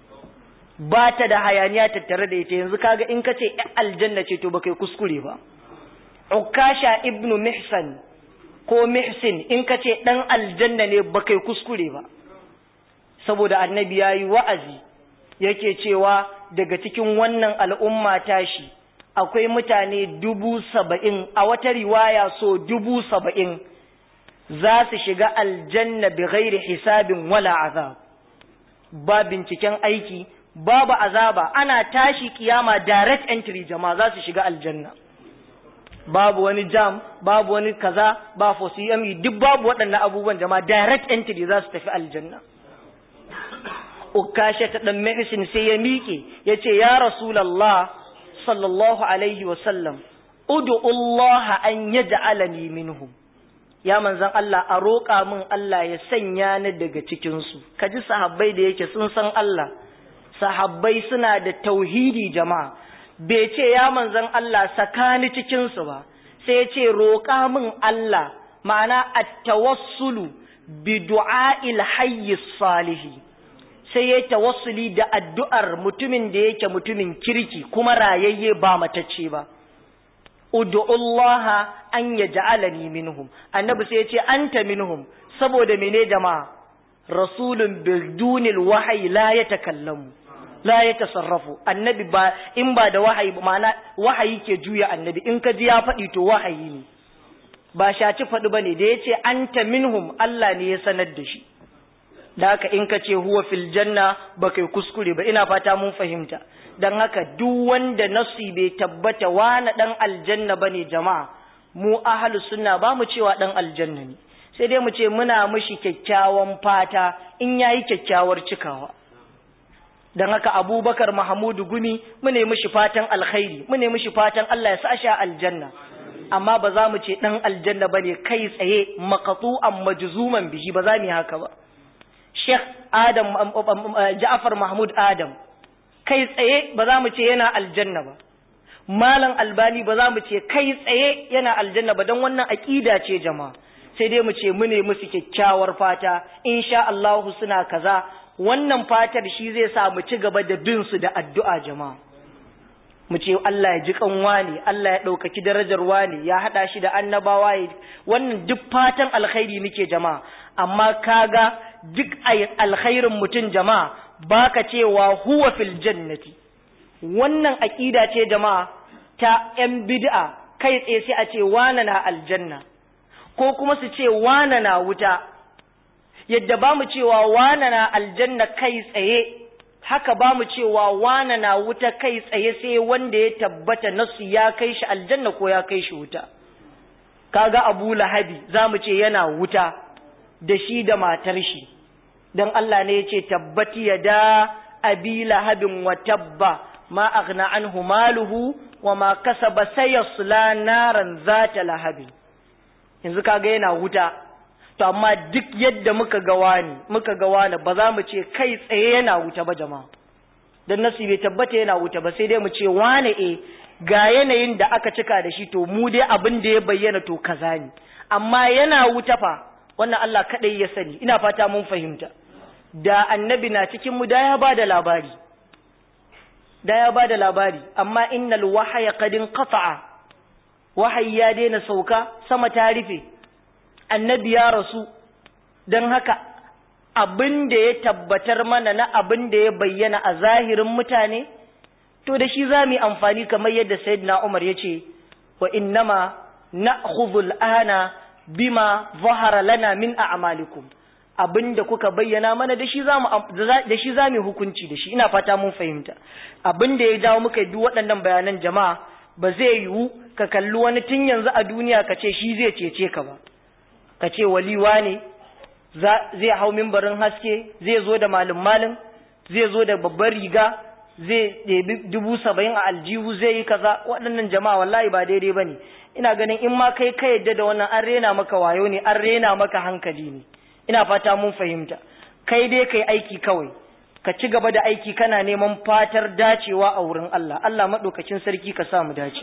ba ta da hayaniya tattare da ita. Yanzu kaga in kace aljanna ce to baka yi kuskure ba. Ukasha ibnu Mihsan ko Mihsin, in kace dan aljanna ne baka yi kuskure ba, saboda annabi ya yi wa'azi yake cewa daga cikin wannan al'umma tashi akwai mutane dubu saba'in, a wata riwaya so dubu saba'in za su shiga aljanna bi ghairi hisabin wala azab, ba binciken aiki, babu azaba, ana tashi kiyama direct entry jama'a za su shiga aljanna, babu wani jam, babu wani kaza, ba for C M E, duk babu waɗannan abubuwan jama'a, direct entry za su tafi aljanna. Ukasha ta dan Mihsin sai ya miƙe yace, ya Rasulullah sallallahu alaihi wa sallam, ud'u Allah an yaj'alani minhum, ya manzon Allah a roƙa min Allah ya sanya ni daga cikin su. Kaji sahabbai da yake sun san Allah, sahabbai suna da tauhidi jama'a, bai ce ya manzon Allah sakani cikin su ba, sai ya ce roƙa min Allah, ma'ana at-tawassulu bi du'a'il hayy salihi, sai ya tawassuli da addu'ar mutumin da yake mutumin kirki kuma rayayye ba matacce ba. Ud'ullaha an yaj'alani minhum, annabi sai ya ce anta minhum, saboda mene jama'a, rasulun bidunil wahyi la yatakallamu la yatasarrafu, annabi ba in ba da wahayi ba, ma'ana wahayi ke juya annabi, in ka ji ya faɗi to wahayi ne. ba shaci faɗi ba ne da ya ce anta minhum Allah ne ya sanar da shi. Da haka in ka ce huwa fil janna ba kai kuskure ba, ina fata mun fahimta. Don haka duk wanda nasu bai tabbata wani ɗan aljanna ba ne jama'a, mu ahalu sunna ba mu cewa ɗan aljanna ne, sai dai mu ce muna mishi kyakkyawan fata in yayi kyakkyawar cikawa. Don haka Abubakar Mahamudu Gumi mu ne mishi fatan alkhairi, mu ne mishi fatan Allah ya sa shi aljanna, amma ba za mu ce ɗan aljanna ba ne kai tsaye maqtu'an majzuman bihi, ba za mu yi haka ba. Sheikh Adam Ja'far Mahmud Adam kai tsaye ba za mu ce yana aljanna ba. Malam Albani ba za mu ce kai tsaye yana aljanna ba, don wannan aqida ce jama'a. Sai dai mu ce mu ne musu kyakkyawar fata, insha Allah suna kaza. Wannan fatar shi zai sa mu ci gaba da bin su da addu'a jama'a. Mu ce Allah ya ji kanwa ne, Allah ya ɗaukaki darajar wani, ya haɗa shi da annabawa. Wannan duk fatan alkhairi muke jama'a, amma kaga duk alkhairin mutum jama'a baka cewa huwa fil jannati. Wannan aqida ce jama'a ta yan bid'a, kai tsaye sai a ce wana na aljanna, ko kuma su ce wana na wuta. Yadda ba mu cewa wana na aljanna kai tsaye, haka ba mu cewa wana na wuta kai tsaye sai wanda ya tabbata nasu ya kai shi aljanna ko ya kai shi wuta. Kaga Abu Lahabi za mu ce yana wuta da shi da matar shi, don Allah ne ya ce tabbati ya da abi lahabin wa tabba ma aghna anhu maluhu wa ma kasaba sayasla naran zata lahabin. Yanzu kaga yana wuta, to amma duk yadda muka ga wani muka ga wani ba za mu ce kai tsaye yana wuta ba jama'a, don nasu bai tabbata yana wuta ba, sai dai mu ce wane e ga yanayin da aka cika da shi, to mu dai abin da ya bayyana to kaza ne, amma yana wuta fa wannan Allah kadai ya sani. Ina fata mun fahimta. Da annabi na cikin mu da ya bada labari, da ya bada labari, amma innal wahya qad inqata'a, wahayi ya daina sauka, sama ta rufe, annabi ya rasu. Dan haka abin da ya tabbatar mana na abin da ya bayyana a zahirin mutane, to da shi za mu yi amfani, kamar yadda sayyidina Umar ya ce, wa innama na'khudhu al'ana bima zahara lana min a'malikum. Abinda kuka bayyana mana da shi zamu da shi zamu hukunci da shi. Ina fata mun fahimta. Abinda ya jawo muka duk waɗannan bayanan jama'a, ba zai yiwu ka kalli wani tun yanzu a duniya ka ce shi zai cece ka ba. Ka ce waliwa ne zai hau mimbarin haske, zai zo da malin malin, zai zo da babbar riga, zai ɗebi dubu saba'in a aljihu, zai yi kaza. Waɗannan jama'a wallahi ba daidai bane. Ina ganin in ma kai ka yadda da wannan, an rena maka wayo ne, an rena maka hankali ne. Ina fata mun fahimta. Kai dai kai aiki kawai, ka ci gaba da aiki kana neman fatar dacewa a wurin Allah. Allah madaukakin sarki ka sa mu dace.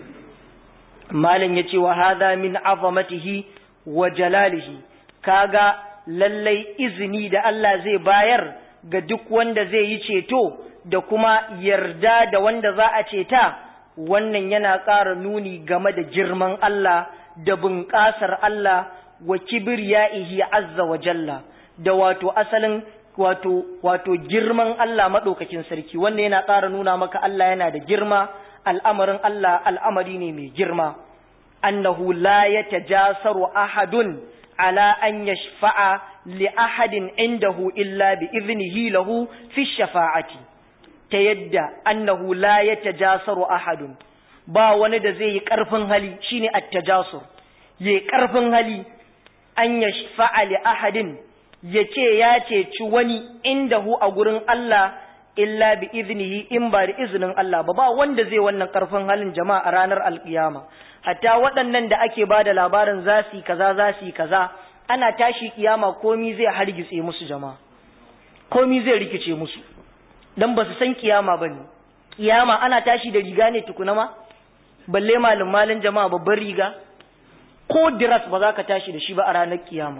Malam yace wa hadha min azamatihi wa jalalihi. Kaga lallai izini da Allah zai bayar ga duk wanda zai yi ceto da kuma yarda da wanda za a ceta, wannan yana ƙara nuni game da girman Allah da bunƙasar Allah wa kibriya'ihi azza wa jalla, da wato asalin wato wato girman Allah madaukakin sarki. Wannan yana ƙara nuna maka Allah yana da girma, al'amarin Allah al'amari ne mai girma. Annahu la yatajasaru ahadun ala an yashfa'a li ahadin indahu illa bi idnihi lahu fi shafa'ati. Ta yadda annahu la yatajasaru ahadun, ba wani da zai yi ƙarfin hali, shine at-tajasur, yayi ƙarfin hali an yashfa'a li ahadin, yace ya ceci wani indahu a gurin Allah illa bi iznihi, in ba da izinin Allah ba. Ba wanda zai wannan ƙarfin halin jama'a a ranar alƙiyama. Hatta waɗannan da ake bada labarin za su yi kaza za su yi kaza, ana tashi kiyama komi zai hargitse musu jama'a, komi zai rikice musu, dan ba su san kiyama bane. Kiyama ana tashi da riga ne tukuna ma, balle malum malin jama'a babbar riga, ko diras ba za ka tashi da shi ba a ranar kiyama.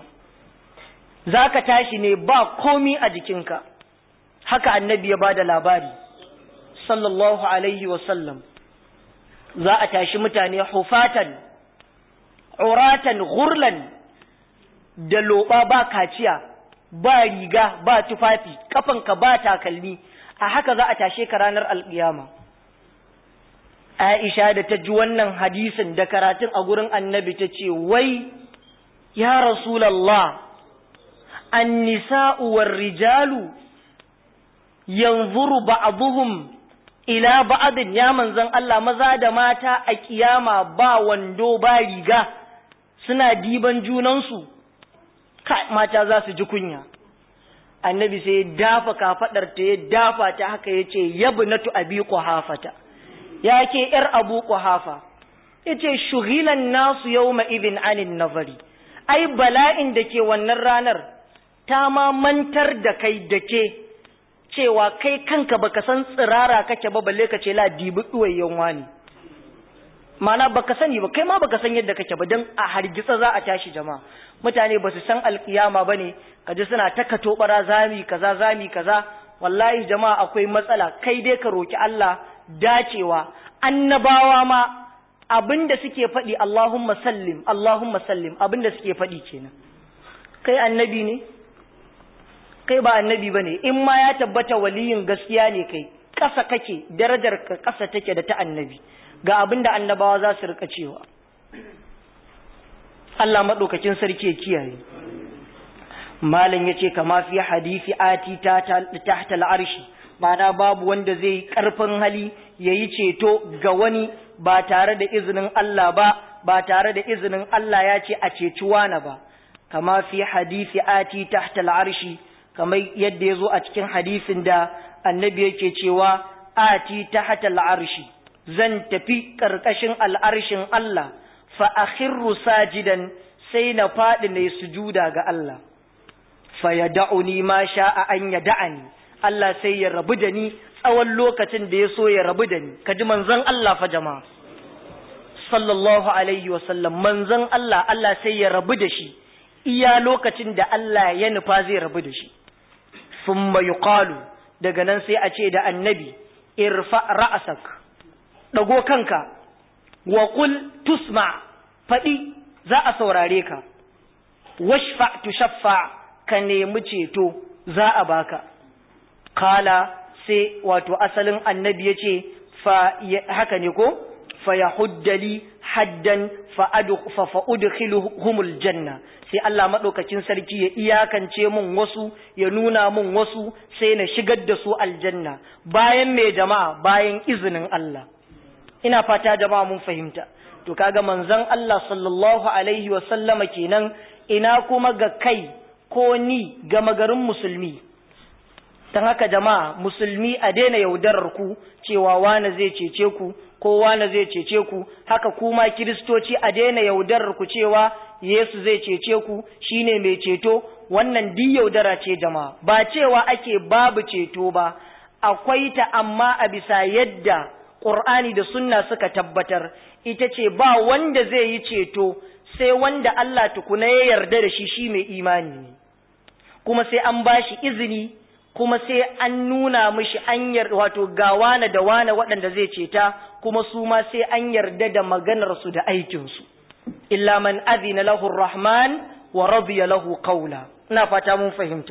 Za ka tashi ne ba komi a jikinka. Haka annabi ya bada labari sallallahu alaihi wa sallam. Za a tashi mutane hufatan uratan ghurlan, da loba ba kaciya, ba riga, ba tufafi, kafanka ba takalmi. A haka za a tashe ka ranar alƙiyama. Aisha da ta ji wannan hadisin da karatun a gurin annabi ta ce, wai, ya Rasulallah, an-nisa'u war-rijalu yanzuru ba'duhum ila ba'din, ya manzon Allah, maza da mata a kiyama ba wando ba riga suna diban junansu, kai mata za su ji kunya. Annabi sai ya dafa kafadar ta, ya dafa ta haka yace, yabnatu abi quhafata, yake yar abu quhafa, yace shughilan nasu yawma idhin anin nazari, ai bala'in da ke wannan ranar ta ma mantar da kai da ke cewa kai kanka baka san tsirara kake ba, balle ka ce la dibi duwayen wani, mana baka sani ba, kai ma baka san yadda kake ba, dan a hargitsa za a tashi jama'a. Mutane ba su san alkiyama bane, kaje suna ta katobara zami kaza zami kaza. Wallahi jama'a akwai matsala, kai dai ka roki Allah dacewa. Annabawa ma abinda suke faɗi Allahumma sallim Allahumma sallim, abinda suke faɗi kenan. Kai annabi ne? Kai ba annabi bane. In ma ya tabbata waliyin gaskiya ne kai, ƙasa kake, darajar ka ƙasa take da ta annabi. Ga abinda annabawa za su rika cewa. Allah madaukakin sarki ya kiyaye. Malam yace kama fi hadisi ati ta tahta al-arshi, bana babu wanda zai karfin hali yayi ceto ga wani ba tare da izinin Allah ba, ba tare da izinin Allah ya ce a ceci wani ba. Kama fi hadisi ati tahta al-arshi, kamar yadda yazo a cikin hadisin da annabi yake cewa ati tahta al-arshi, zan tafi karkashin al-arshin Allah, fa akhirru sajidan, sai na fadi ne sujuda ga Allah. Fa yad'uni ma sha'a an yad'ani, Allah sai ya rabu da ni tsawon lokacin da ya so ya rabu da ni. Kaji manzon Allah fa jama'a sallallahu alaihi wa sallam, manzon Allah, Allah sai ya rabu da shi iya lokacin da Allah ya nufa zai rabu da shi. Thumma yuqalu, daga nan sai a ce da annabi, irfa ra'sak, dago kanka, wa qul tusma, fadi za a saurare ka, washfa tushaffa, ka nemi ceto za a baka. Kala, sai wato asalin annabi yace fa haka ne ko, fa yahuddali haddan fa udkhiluhumul janna, sai Allah madaukakin sarki ya iyakance mun wasu, ya nuna mun wasu, sai na shigar da su aljanna. Bayan me jama'a? Bayan izinin Allah. Ina fata jama'a mun fahimta. To kaga manzon Allah sallallahu alaihi wa sallama kenan, ina kuma ga kai ko ni ga magarin musulmi. Dan haka jama'a musulmi a daina yaudarar ku cewa wani zai cece ku ko wani zai cece ku, haka kuma kiristoci a daina yaudarar ku cewa Yesu zai cece ku, shine mai ceto. Wannan di yaudara ce jama'a, ba cewa ake babu ceto ba, akwai ta, amma a bisa yadda Qur'ani da sunna suka tabbatar, ita ce ba wanda zai yi ceto sai wanda Allah tukuna ya yarda da shi, shi mai imani ne, kuma sai an bashi izini, kuma sai an nuna mishi an yarda, wato ga wane da wane waɗanda zai ceta, kuma su ma sai an yarda da maganarsu da aikinsu. Illa man azina lahu rahman wa radiya lahu qawla. Ina fata mun fahimta.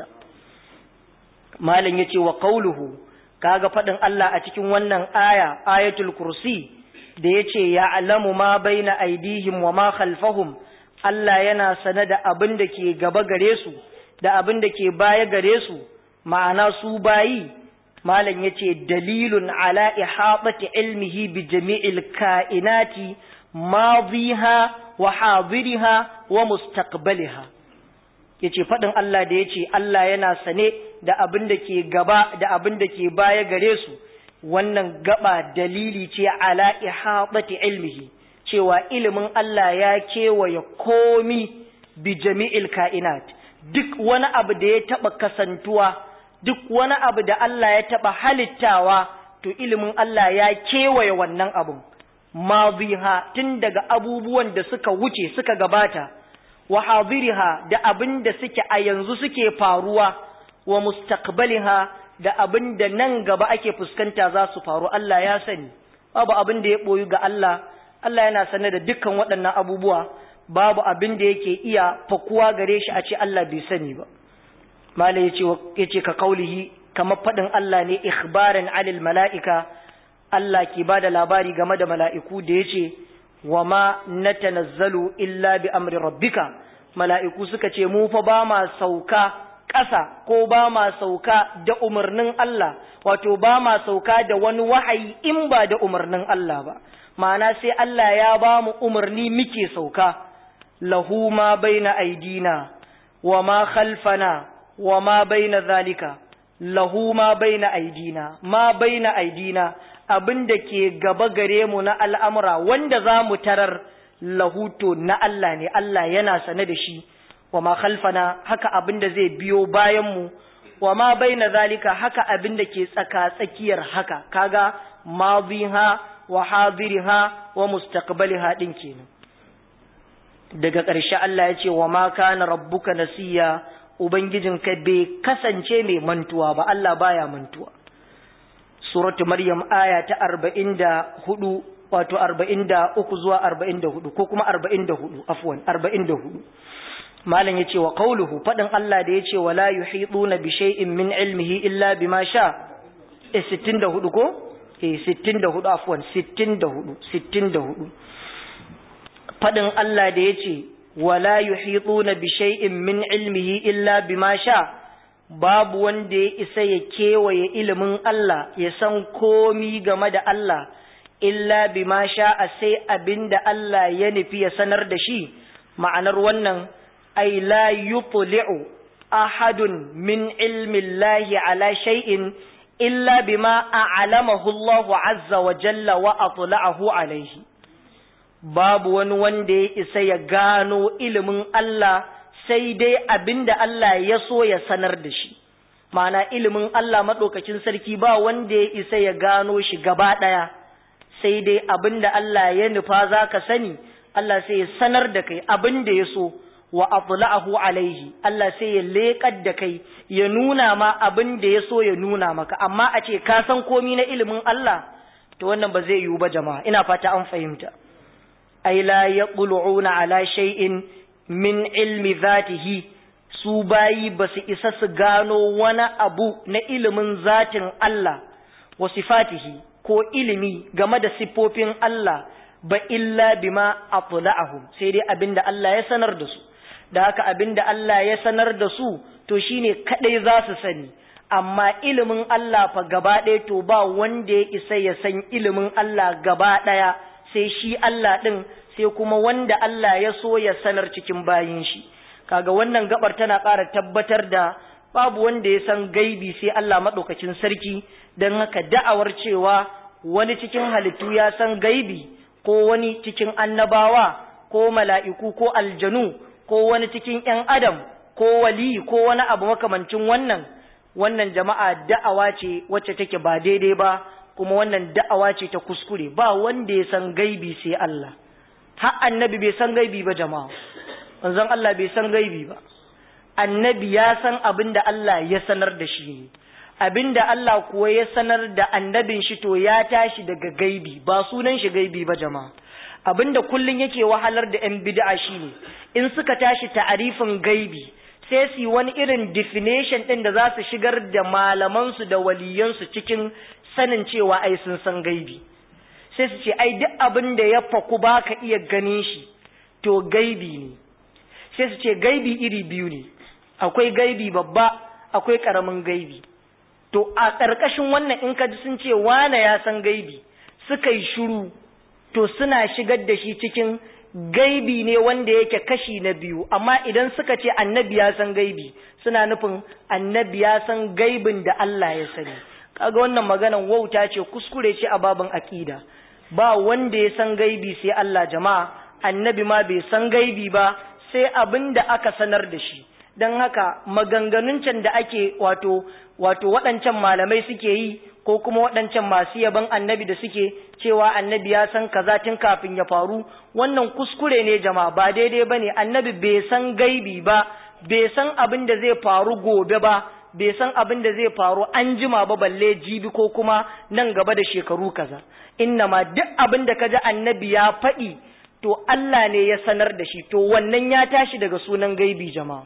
Malam yace wa qawluhu, kaga fadin Allah a cikin wannan aya, ayatul kursi, da yace ya'lamu ma baina aydihim wa ma khalfahum, Allah yana sane da abin da ke gaba gare su da abin da ke baya gare su, ma'ana su bayi. Malam yace dalilun ala ihatati ilmihi bi jami'il kainati madiha wa hadiriha wa mustaqbaliha. Yace fadin Allah da yace Allah yana sane da abin da ke gaba da abin da ke baya gare su, wannan gaba dalili ce ala ihatati ilmihi, cewa ilimin Allah ya kewaye komi bi jami'il kainat. Duk wani abu da ya taba kasantuwa, duk wani abu da Allah ya taba halittawa, to ilimin Allah ya kewaye wannan abun. Madiha, tun daga abubuwan da suka wuce suka gabata, wa hadiriha, da abin da suke a yanzu suke faruwa, wa mustaqbaliha, da abin da nan gaba ake fuskanta za su faru. Allah ya sani, babu abin da ya boyu ga Allah. Allah yana sanar da dukkan waɗannan abubuwa, babu abin da yake iya fakuwa gare shi a ce Allah bai sani ba. Malai yace yace ka kaulihi, kamar fadin Allah ne ikhbaran alil mala'ika. Allah ke bada labari game da mala'iku da yace wa ma natanazzalu illa bi amri rabbika, mala'iku suka ce mu fa ba ma sauka ƙasa ko ba ma sauka da umarnin Allah, wato ba ma sauka da wani wahayi in ba da umarnin Allah ba, ma'ana sai Allah ya ba mu umarni muke sauka. Lahu ma baina aidina wa ma khalfana wa ma baina zalika, lahu ma baina aidina, ma baina aidina, abin da ke gaba gare mu na al'amura wanda za mu tarar, lahuto na Allah ne, Allah yana sane da shi. Wa ma khalfana, haka abin da zai biyo bayanmu, wa ma baina zalika, haka abin da ke tsaka tsakiyar haka, kaga madiha wa hadiriha wa mustaqbaliha din kenan. Daga ƙarshe Allah ya ce wa ma kana rabbuka nasiya, ubangijinka bai kasance mai mantuwa ba, Allah baya mantuwa. Suratu Maryam aya ta arba'in da hudu, wato arba'in da uku zuwa arba'in da hudu, ko kuma arba'in da hudu, afwan arba'in da hudu. Malam yace wa qauluhu, fadin Allah da yace wala yuhituna bi shay'in min ilmihi illa bima sha, eh sittin da hudu ko eh sittin da hudu, afwan sittin da hudu, sittin da hudu. Fadin Allah da yace wala yuhituna bi shay'in min ilmihi illa bima sha, babu wanda ya isa ya kewaye ilimin Allah, ya san komi game da Allah, illa bima sha, sai abinda Allah ya nufi ya sanar da shi. Ma'anar wannan, ay la yutli'u ahadun min ilmi Allah ala shay'in illa bima a'lamahu Allah azza wa jalla wa atla'ahu alayhi. Babu wani wanda ya isa ya gano ilimin Allah sai dai abinda Allah ya so ya sanar da shi. Ma'ana ilimin Allah maɗaukacin sarki ba wanda ya isa ya gano shi gaba ɗaya, sai dai abinda Allah ya nufa za ka sani, Allah sai ya sanar da kai abinda ya so, wa atla'ahu alaihi, Allah sai ya leƙar da kai ya nuna ma abinda ya so ya nuna maka. Amma a ce ka san komi na ilimin Allah, to wannan ba zai yiwu ba jama'a, ina fata an fahimta. Ai la yaquluna ala shay'in min ilmi zatihi, su bayi ba su isa su gano wani abu na ilimin zatin Allah wa sifatihi ko ilimi game da siffofin Allah ba illa bima atla'ahum, sai dai abinda Allah ya sanar da su. Da haka abinda Allah ya sanar da su to shine kadai za su sani, amma ilimin Allah fa gaba ɗaya to ba wanda ya isa ya san ilimin Allah gaba ɗaya sai shi Allah ɗin, sai kuma wanda Allah ya so ya sanar cikin bayin shi. Kaga wannan gabar tana ƙara tabbatar da babu wanda ya san gaibi sai Allah maɗaukacin sarki, don haka da'awar cewa wani cikin halittu ya san gaibi, ko wani cikin annabawa ko mala'iku ko aljanu ko wani cikin ‘yan adam ko wali ko wani abu makamancin wannan, wannan jama'a da'awa ce wacce take ba daidai ba, kuma wannan da'awa ce ta kuskure. Ba wanda ya san gaibi sai Allah. Har annabi bai san gaibi ba jama'a, manzon Allah bai san gaibi ba. Annabi ya san abin da Allah ya sanar da shi ne, abin da Allah kuwa ya sanar da annabin shi to ya tashi daga gaibi, ba sunan shi gaibi ba jama'a. Abin da kullun yake wahalar da ‘yan bid'a shi ne, in suka tashi ta'arifin gaibi sai su yi wani irin definition ɗin da za su shigar da malamansu da waliyansu cikin sanin cewa ai sun san gaibi. Sai su ce ai duk abin da ya faku ba ka iya ganin shi to gaibi ne. Sai su ce gaibi iri biyu ne, akwai gaibi babba akwai ƙaramin gaibi. To a ƙarƙashin wannan in ka ji sun ce wane ya san gaibi, suka yi shiru, to suna shigar da shi cikin gaibi ne wanda yake kashi na biyu. Amma idan suka ce annabi ya san gaibi, suna nufin annabi ya san gaibin da Allah ya sani. Kaga wannan maganan wauta ce, kuskure ce a babin aqida. Ba wanda ya san gaibi sai Allah jama'a, annabi ma bai san gaibi ba sai abin da aka sanar da shi. Don haka maganganun can da ake wato wato waɗancan malamai suke yi, ko kuma waɗancan masu yaban annabi da suke cewa annabi ya san kaza tun kafin ya faru, wannan kuskure ne jama'a, ba daidai bane. Annabi bai san gaibi ba, bai san abin da zai faru gobe ba, bai san abin da zai faru an jima ba, balle jibi ko kuma nan gaba da shekaru kaza. Innama duk abin da kaji annabi ya faɗi to Allah ne ya sanar da shi, to wannan ya tashi daga sunan gaibi jama'a.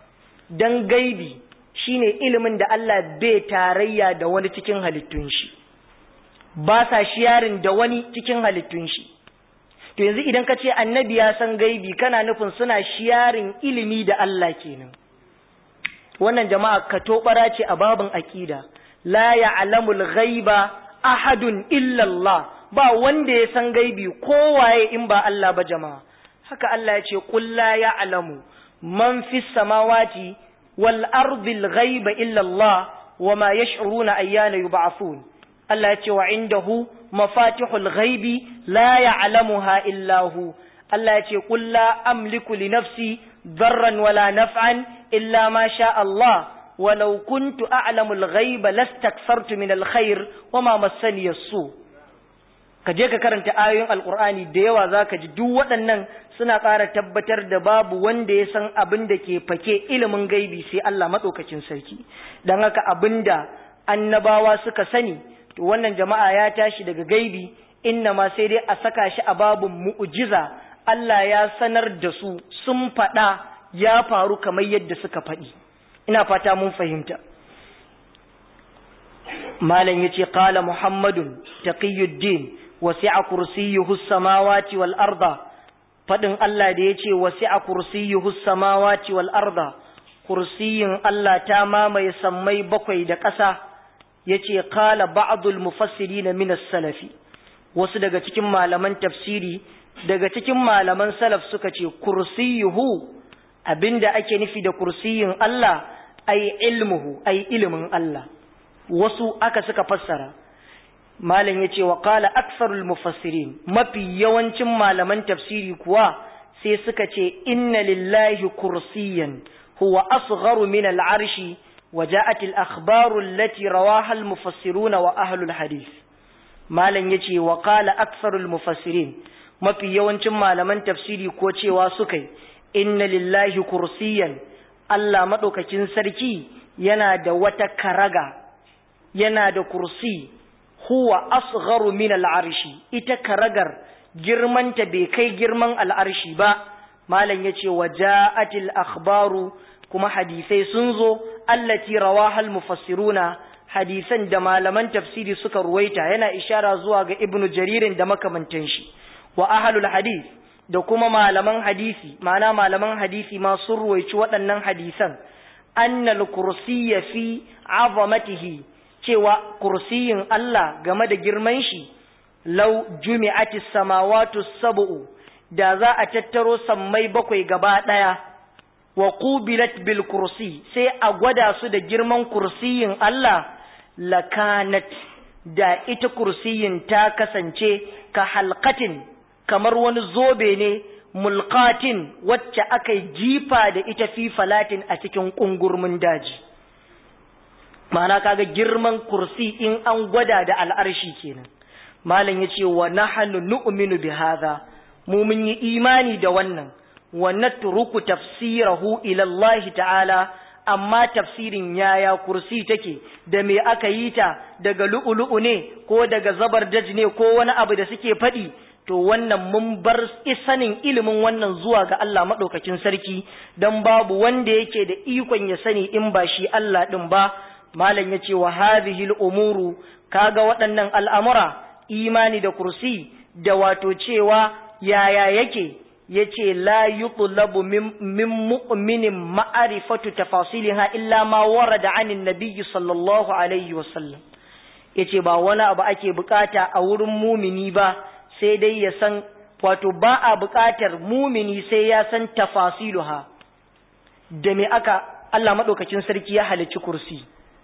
Dan gaibi shine ilimin da Allah bai tarayya da wani cikin halittun shi. ba sa shiyarin da wani cikin halittun shi. To yanzu idan ka ce annabi ya san gaibi kana nufin suna shiyarin ilimi da Allah kenan. Wannan jama'a ka tobara ce a babin aqida. La ya'lamul ghaiba ahadun illa Allah. Ba wanda ya san gaibi kowaye in ba Allah ba jama'a. Haka Allah ya ce qul la ya'lamu man fis samawati wal ardil ghaiba illa Allah wama yash'uruna ayyana yub'athun. Allah ya ce wa indahu mafatihul ghaibi la ya'lamuha illa hu. Allah ya ce qul la amliku li nafsi darran wala naf'an illa ma sha Allah walau kuntu a'lamul ghaiba lastakthartu min alkhair wama massani as-su. Ka je ka karanta ayoyin alqur'ani da yawa zaka ji duk waɗannan suna ƙara tabbatar da babu wanda ya san abin da ke fake ilimin gaibi sai Allah madaukakin sarki. Dan haka abinda annabawa suka sani to wannan jama'a ya tashi daga gaibi, inna ma sai dai a saka shi a babun mu'jiza. Allah ya sanar da su sun faɗa ya faru kamar yadda suka faɗi. Ina fata mun fahimta. Malam yace qala Muhammadun taqiyuddin wasi'a kursiyyuhu as-samawati wal arda. Fadin Allah da yace wasi'a kursiyyuhu as-samawati wal arda, kursiyin Allah ta mamaye sammai bakwai da ƙasa. Yace qala ba'dul mufassirin min as-salafi, wasu daga cikin malaman tafsiri daga cikin malaman salaf suka ce kursiyuhu abinda ake nufi da kursiyin Allah ai ilmuhu ai ilimin Allah. Wasu aka suka fassara. Malam yace wa qala aktharul mufassirin, mafi yawancin malaman tafsiri kuwa sai suka ce inna lillahi kursiyan huwa asgharu min al-arshi. وجاءت الأخبار التي رواها المفسرون وأهل الحديث. مالن يجي وقال أكثر المفسرين ما في يوم ما لمن تفسيري كوتشي واسكي إن لله كرسيا الله مدوك تنسركي ينادى وتكرغا ينادى كرسي هو أصغر من العرش إتكرغر جرمان تبكي جرمان العرش با. مالن يجي وجاءت الأخبار kuma hadisai sun zo allati rawahal mufassiruna, hadisan da malaman tafsiri suka ruwaita, yana ishara zuwa ga ibnu jaririn da makamantan shi. Wa ahlul hadith da kuma malaman hadisi, ma'ana malaman hadisi ma sun ruwaici waɗannan hadisan. Annal kursiyya fi azamatihi, cewa kursiyin Allah game da girman shi, law jumi'atis samawati sab'u, da za a tattaro sammai bakwai gaba ɗaya. Wa qubilat bil kursi, sai a gwada su da girman kursiyin Allah, lakanat, da ita kursiyin ta kasance ka halqatin, kamar wani zobe ne, mulqatin, wacce aka jifa da ita fi falatin a cikin kungurmin daji. Ma'ana kaga girman kursi in an gwada da al'arshi kenan. Malam yace wa nahnu nu'minu bi hadha, mu mun yi imani da wannan. Wa natruku tafsirahu ila Allah ta'ala, amma tafsirin yaya kursi take, da me aka yi ta, daga lu'ulu'u ne ko daga zabardaj ne ko wani abu da suke faɗi, to wannan mun bar sanin ilimin wannan zuwa ga Allah maɗaukakin sarki, don babu wanda yake da ikon ya sani in ba shi Allah ɗin ba. Malam ya ce wa hadhihi al'umuru, kaga waɗannan al'amura, imani da kursi, da wato cewa yaya yake, yace la yutlabu min mu'minin ma'rifatu tafasiliha illa ma warada 'anil nabiyyi sallallahu alaihi wasallam. Yace ba wani abu ake bukata a wurin mumini ba, sai dai ya san, wato ba a bukatar mumini sai ya san tafasiluha, da me aka Allah madaukakin sarki ya halicci kursi,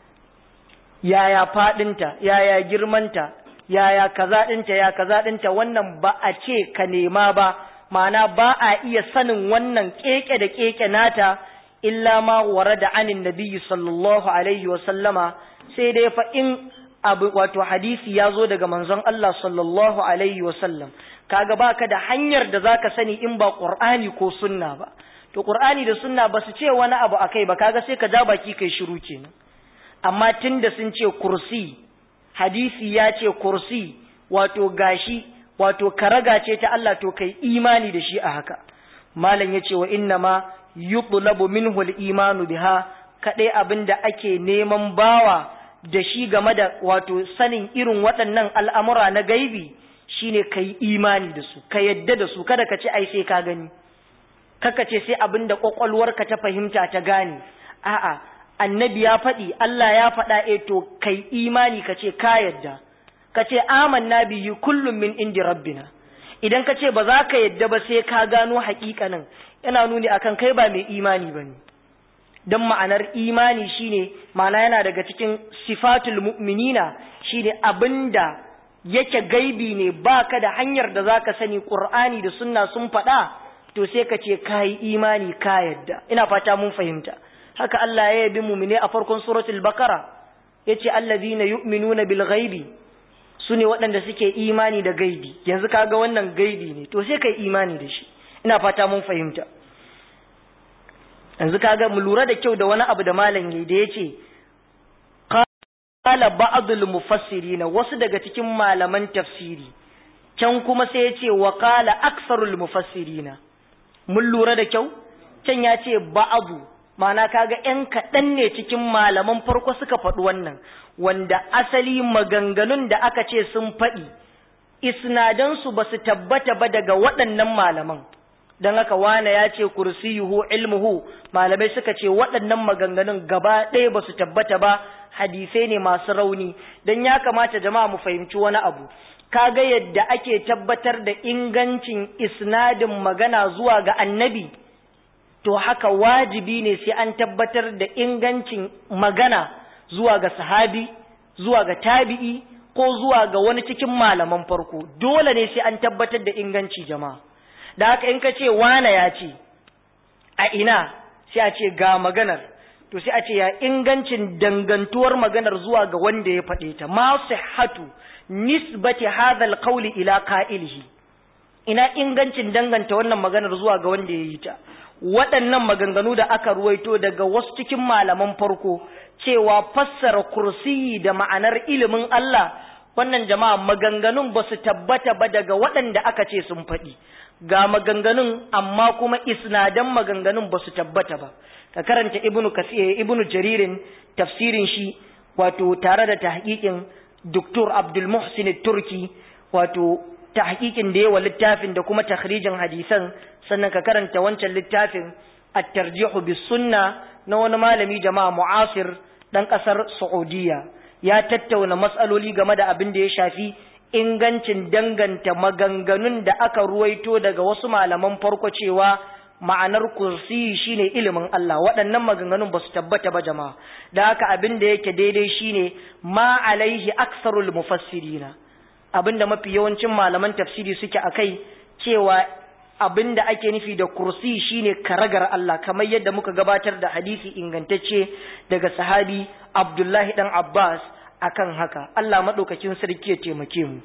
yaya fadinta, yaya girmanta, yaya kaza dinta, ya kaza dinta. Wannan ba a ce ka nema ba, ma'ana ba a iya sanin wannan keke da keke nata illa ma warada anin nabiyyi sallallahu alaihi wa sallama, sai dai fa in abu wato hadisi ya zo daga manzon Allah sallallahu alaihi wa sallam. Kaga baka da hanyar da zaka sani in ba Qur'ani ko sunna ba. To Qur'ani da sunna ba su ce wani abu akai ba, kaga sai ka ja baki kai shiru kenan. Amma tunda sun ce kursi, hadisi ya ce kursi, wato gashi, wato karaga ce ta Allah, to kai imani da shi a haka. Malam yace wa inna ma yutlabu minhu al-imanu biha, kadai abinda ake neman bawa da shi game da wato sanin irin waɗannan al'amura na gaibi shine kai imani da su, ka yadda da su, kada ka ce ai sai ka gani, kaka ce sai abin da ƙwaƙwalwarka ta fahimta ta gane, a'a annabi ya faɗi, Allah ya faɗa, e to kai imani ka ce ka yadda, ka ce amanna bihi kullum min indi rabbina. Idan ka ce ba za ka yadda ba sai ka gano haƙiƙanin, yana nuni akan kai ba mai imani ba ne. Don ma'anar imani shine, ma'ana yana daga cikin sifatul mu'minina shine abinda yake gaibi ne, baka da hanyar da zaka sani, Qur'ani da sunna sun faɗa, to sai ka ce ka yi imani ka yadda. Ina fata mun fahimta. Haka Allah ya yabi mu'mine a farkon suratul Baqara, yace allazina yu'minuna bil ghaibi, sune waɗanda suke imani da gaibi. Yanzu kaga wannan gaibi ne, to sai kai imani da shi. Ina fata mun fahimta. Yanzu kaga mu lura da kyau da wani abu da malam yayi da yace qala ba'dul mufassirin, wasu daga cikin malaman tafsiri, can kuma sai yace wa qala aksarul mufassirin. Mun lura da kyau, can yace ba'du, ma'ana kaga ƴan kaɗan ne cikin malaman farko suka faɗi wannan, wanda asali maganganun da aka ce sun faɗi isnadansu ba su tabbata ba daga waɗannan malaman. Don haka wane ya ce kursiyuhu ilmuhu, malamai suka ce waɗannan maganganun gaba ɗaya ba su tabbata ba, hadisai ne masu rauni. Don ya kamata jama'a mu fahimci wani abu, kaga yadda ake tabbatar da ingancin isnadin magana zuwa ga annabi, to haka wajibi ne sai an tabbatar da ingancin magana zuwa ga sahabi, zuwa ga tabi'i, ko zuwa ga wani cikin malaman farko. Dole ne sai an tabbatar da inganci jama'a. Da haka in ka ce wane ya ce a ina, sai a ce ga maganar, to sai a ce ya ingancin dangantuwar maganar zuwa ga wanda ya faɗe ta, ma sihhatu nisbati hadha alqawli ila qa'ilihi, ina ingancin danganta wannan maganar zuwa ga wanda ya yi ta. Waɗannan maganganu da aka ruwaito daga wasu cikin malaman farko cewa fassara kursiyi da ma'anar ilimin Allah, wannan jama'a maganganun ba su tabbata ba daga waɗanda aka ce sun faɗi. Ga maganganun amma kuma isnadan maganganun ba su tabbata ba. Ka karanta ibnu kasir ibnu jaririn tafsirin shi, wato tare da tahqiqin Dr. Abdul Muhsin Turki, wato tahqiqin da yawa littafin da kuma takhrijin hadisan. Sannan ka karanta wancan littafin at-tarjihu bis sunna na wani malami jama'a mu'asir dan kasar Saudiya, ya tattauna matsaloli game da abin da ya shafi ingancin danganta maganganun da aka ruwaito daga wasu malaman farko cewa ma'anar kursi shine ilimin Allah. Waɗannan maganganun ba su tabbata ba jama'a. Da haka abin da yake daidai shine ma alaihi aksarul mufassirina, abin da mafi yawancin malaman tafsiri suke akai, cewa abin da ake nufi da kursi shine karagar Allah, kamar yadda muka gabatar da hadisi ingantacce daga sahabi Abdullahi dan Abbas akan haka. Allah madaukakin sarki ya taimake mu.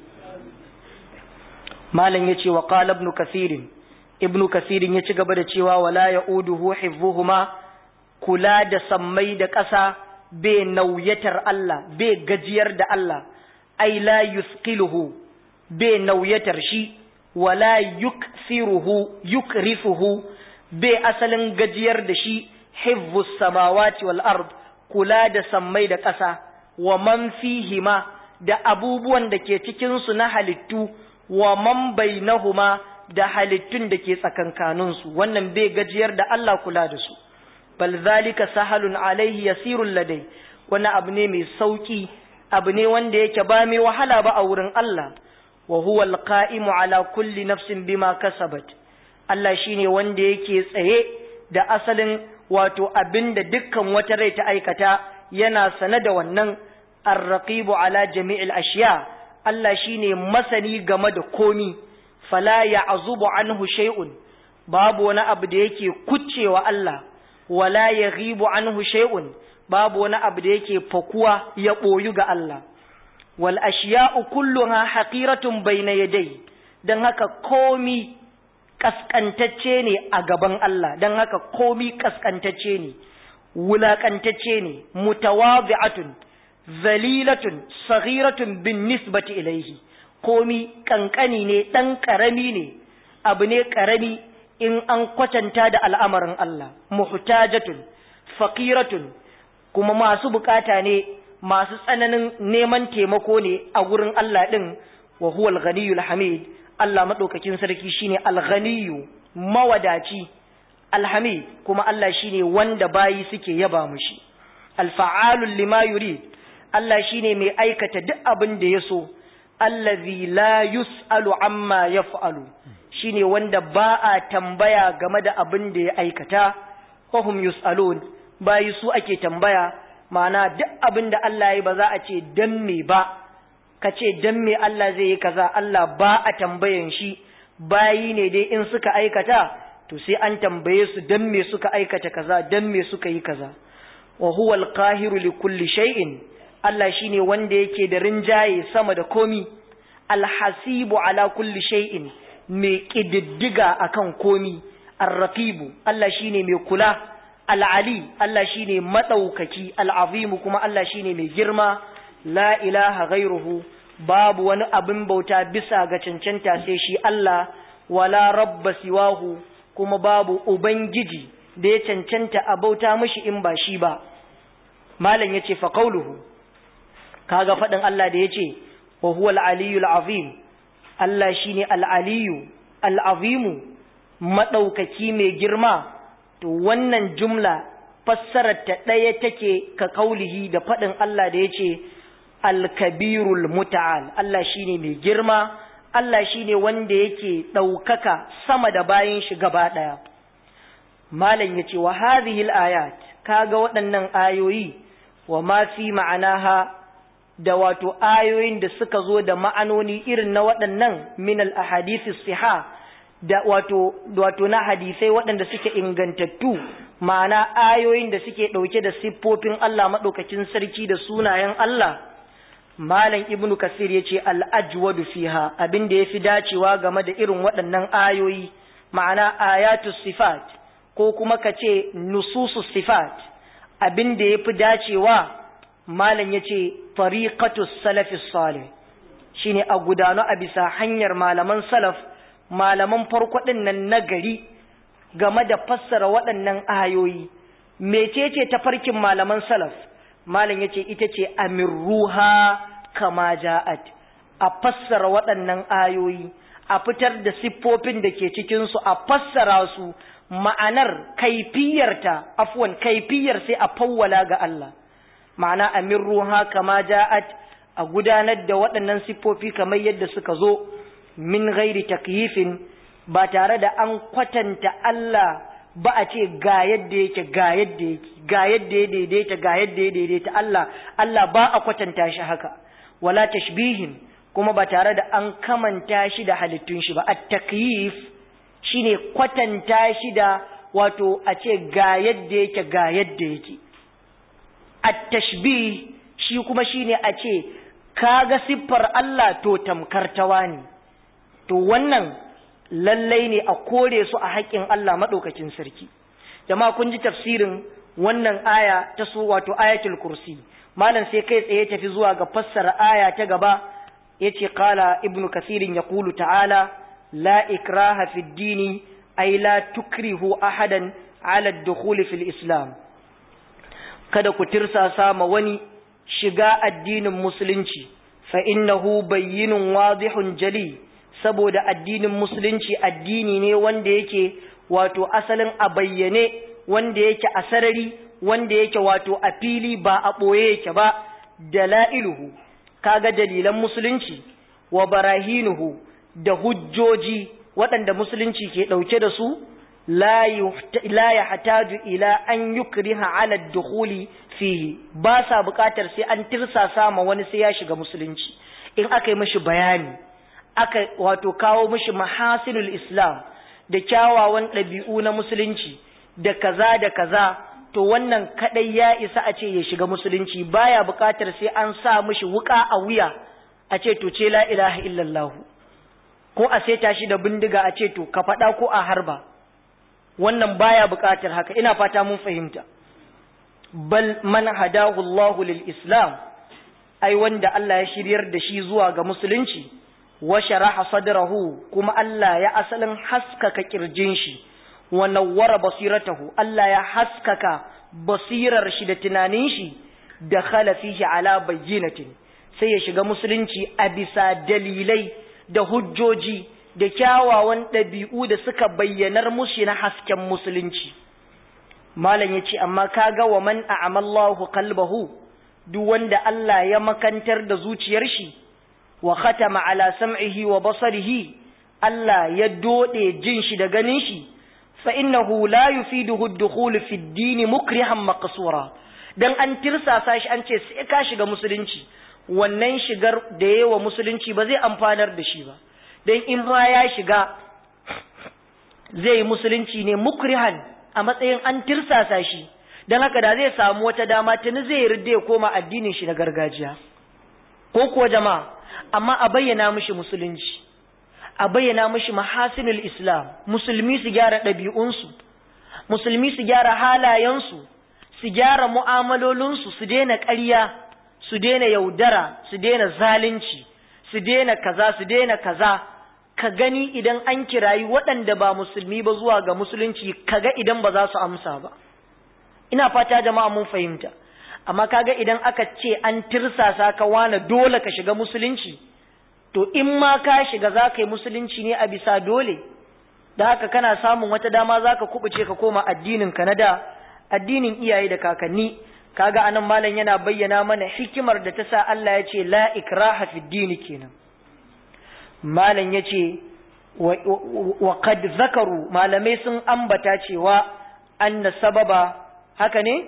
Malam yace wa qala ibn kathir, ibn kathir ya ci gaba da cewa wala yauduhu hifzuhuma, kula da sammai da ƙasa bai nauyatar Allah, bai gajiyar da Allah, ai la yusqiluhu, bai nauyatar shi, wala yuksiruhu yukrifuhu, bai asalin gajiyar da shi, hifzus samawati wal ard, kula da sammai da ƙasa, wa man fihima, da abubuwan da ke cikinsu na halittu, wa man bainahuma, da halittun da ke tsakankaninsu. Wannan bai gajiyar da Allah kula da su. Bal zalika sahalun alaihi yasirul ladai, wani abu ne mai sauki, abu ne wanda yake ba mai wahala ba a wurin Allah. Wa huwa alqa'imu ala kulli nafsin bima kasabat, Allah shine wanda yake tsaye da asalin wato abinda dukkan wata rai ta aikata, yana sane da wannan. Ar-raqibu ala jami'il ashiya, Allah shine masani game da komi. Fala ya'zubu anhu shay'un, babu wani abu da yake kuccewa Allah. Wala yaghibu anhu shay'un, babu wani abu da yake fakuwa ya boyu ga Allah. Wal ashiya'u kulluha haqiratun bayna yadayhi, dan haka komi kaskantacce ne a gaban Allah, dan haka komi kaskantacce ne, wulakantacce ne, mutawadhi'atun zalilatun saghiratun bin nisbati ilayhi, komi kankani ne, dan karami ne, abu ne karami in an kwatanta da al'amarin Allah. Muhtajatun faqiratun, kuma masu bukata ne, masu tsananin neman taimako ne a gurin Allah din wa huwa al-ghaniyul hamid Allah madaukakin sarki shine al-ghaniyu mawadaci al-hamid kuma Allah shine wanda bayi suke yaba mushi al-fa'alul lima yurid Allah shine mai aikata duk abin da yaso allazi la yus'alu amma yaf'alu shine wanda ba a tambaya game da abin da ya aikata fahum yus'alun bayi su ake tambaya ma'ana duk abin da Allah ya ba za a ce dan me ba ka ce dan me Allah zai yi kaza Allah ba a tambayan shi bayi ne dai in suka aikata to sai an tambaye su dan me suka aikata kaza dan me suka yi kaza wa huwa al-qahiru li kulli shay'in Allah shine wanda yake da rinjaye sama da komi al-hasibu ala kulli shay'in mai kididdiga akan komi ar-raqibu Allah shine mai kula al-ali Allah shine madaukaki al-azim kuma Allah shine mai girma la ilaha ghairuhu babu wani abin bauta bisa ga cancanta sai shi Allah wala rabba siwahu kuma babu ubangiji da ya cancanta a bauta mishi in ba shi ba malam yace fa qauluhu kaga fadin Allah da yace wa huwa al-aliyul azim Allah shine al-aliyu al-azim madaukaki mai girma to wannan jumla fassarar ta daya take ka kaulihi da fadin Allah da yace al-kabirul muta'al Allah shine mai girma Allah shine wanda yake daukaka sama da bayin shi gaba daya malam yace wa hadhihi al-ayat kaga waɗannan ayoyi wa ma fi ma'anaha da wato ayoyin da suka zo da ma'anoni irin na waɗannan min al-ahadith as-sihah da wato wato na hadisai waɗanda suke ingantattu ma'ana ayoyin da suke dauke da siffofin Allah madaukakin sarki da sunayen Allah malam ibnu kasir yace al-ajwadu fiha abinda yafi dacewa game da irin waɗannan ayoyi ma'ana ayatus sifat ko kuma kace nususus sifat abinda yafi dacewa malam yace tariqatus salafis salih shine a gudano a bisa hanyar malaman salaf malaman farko din nan nagari game da fassara waɗannan ayoyi mecece tafarkin malaman salaf malam yace ita ce amirruha kama ja'at a fassara waɗannan ayoyi a fitar da siffofin da ke cikin su a fassara su ma'anar kaifiyarta afwan kaifiyar sai a fawwala ga Allah ma'ana amirruha kama ja'at a gudanar da waɗannan siffofi kamar yadda suka zo min ghairi takyifin ba tare da an kwatanta Allah ba a ce ga yadda yake ga yadda yake ga yadda ya daidaita ga yadda ya daidaita Allah Allah ba a kwatanta shi haka wala tashbihin kuma ba tare da an kamanta shi da halittun shi ba at-takyif shine kwatanta shi da wato a ce ga yadda yake ga yadda yake at-tashbih shi kuma shine a ce kaga siffar Allah to tamkar tawani to wannan lallai ne a kore su a haƙƙin Allah maɗaukakin sarki jama'a kun ji tafsirin wannan aya ta su wato ayatul kursi malam sai kai tsaye tafi zuwa ga fassara aya ta gaba yace qala ibnu kathirin yaqulu ta'ala la ikraha fid dini ay la tukrihu ahadan ala ad-dukhul fil islam kada ku tirsasa ma wani shiga addinin musulunci fa innahu bayyinun wadihun jali saboda addinin musulunci addini ne wanda yake wato asalin a bayyane wanda yake a sarari wanda yake wato a fili ba a ɓoye yake ba dalailuhu kaga dalilan musulunci wa barahinuhu da hujjoji waɗanda musulunci ke ɗauke da su la ya hataju ila an yukriha ala dukhuli fihi ba sa buƙatar sai an tirsasa ma wani sai ya shiga musulunci in aka yi mishi bayani aka wato kawo mishi mahasinul islam da kyawawan ɗabi'u na musulunci da kaza da kaza to wannan kadai ya isa a ce ya shiga musulunci baya buƙatar sai an sa mishi wuka a wuya a ce to ce la ilaha illallah ko a saita shi da bindiga a ce to ka faɗa ko a harba wannan baya buƙatar haka ina fata mun fahimta bal man hadahu Allahu lil islam ai wanda Allah ya shiryar da shi zuwa ga musulunci wa sharaha sadrahu kuma Allah ya asalin haskaka kirjin shi wa nawwara basiratahu Allah ya haskaka basirar shi da tunanin shi dakhala fihi ala bayyinatin sai ya shiga musulunci a bisa dalilai da hujjoji da kyawawan ɗabi'u da suka bayyanar mushi na hasken musulunci. Malam ya ce, amma kaga wa man a'amallahu qalbahu, duk wanda Allah ya makantar da zuciyar shi, wa khatama ala sam'ihi wa basarihi, Allah ya dode jin shi da ganin shi, fa innahu la yufiduhu ad-dukhul fi ad-din mukrihan maqsura. Dan an tirsasa shi an ce sai ka shiga musulunci, wannan shigar da yawa musulunci ba zai amfanar da shi ba. Dan in ma ya shiga zai musulunci ne mukrihan a matsayin an tirsasa shi, dan haka da zai samu wata dama tuni zai ridda ya koma addinin shi na gargajiya. Ko kuwa jama'a, amma a bayyana mishi musulunci, a bayyana mishi mahasinul islam, musulmi su gyara ɗabi'unsu, musulmi su gyara halayensu, su gyara mu'amalolinsu, su daina ƙarya, su daina yaudara, su daina zalunci, su daina kaza, su daina kaza. Ka gani idan an kirayi waɗanda ba musulmi ba zuwa ga musulunci, kaga idan ba za su amsa ba. Ina fata jama'a mun fahimta. Amma kaga idan aka ce an tirsasa ka wane dole ka shiga musulunci, to in ma ka shiga za ka yi musulunci ne a bisa dole, da haka kana samun wata dama za ka kubuce ka koma addinin ka na da, addinin iyaye da kakanni. Kaga anan malam yana bayyana mana hikimar da ta sa Allah ya ce la ikraha fid din kenan. Malam ya ce wa qad zakaru, malamai sun ambata cewa anna sababa, haka ne?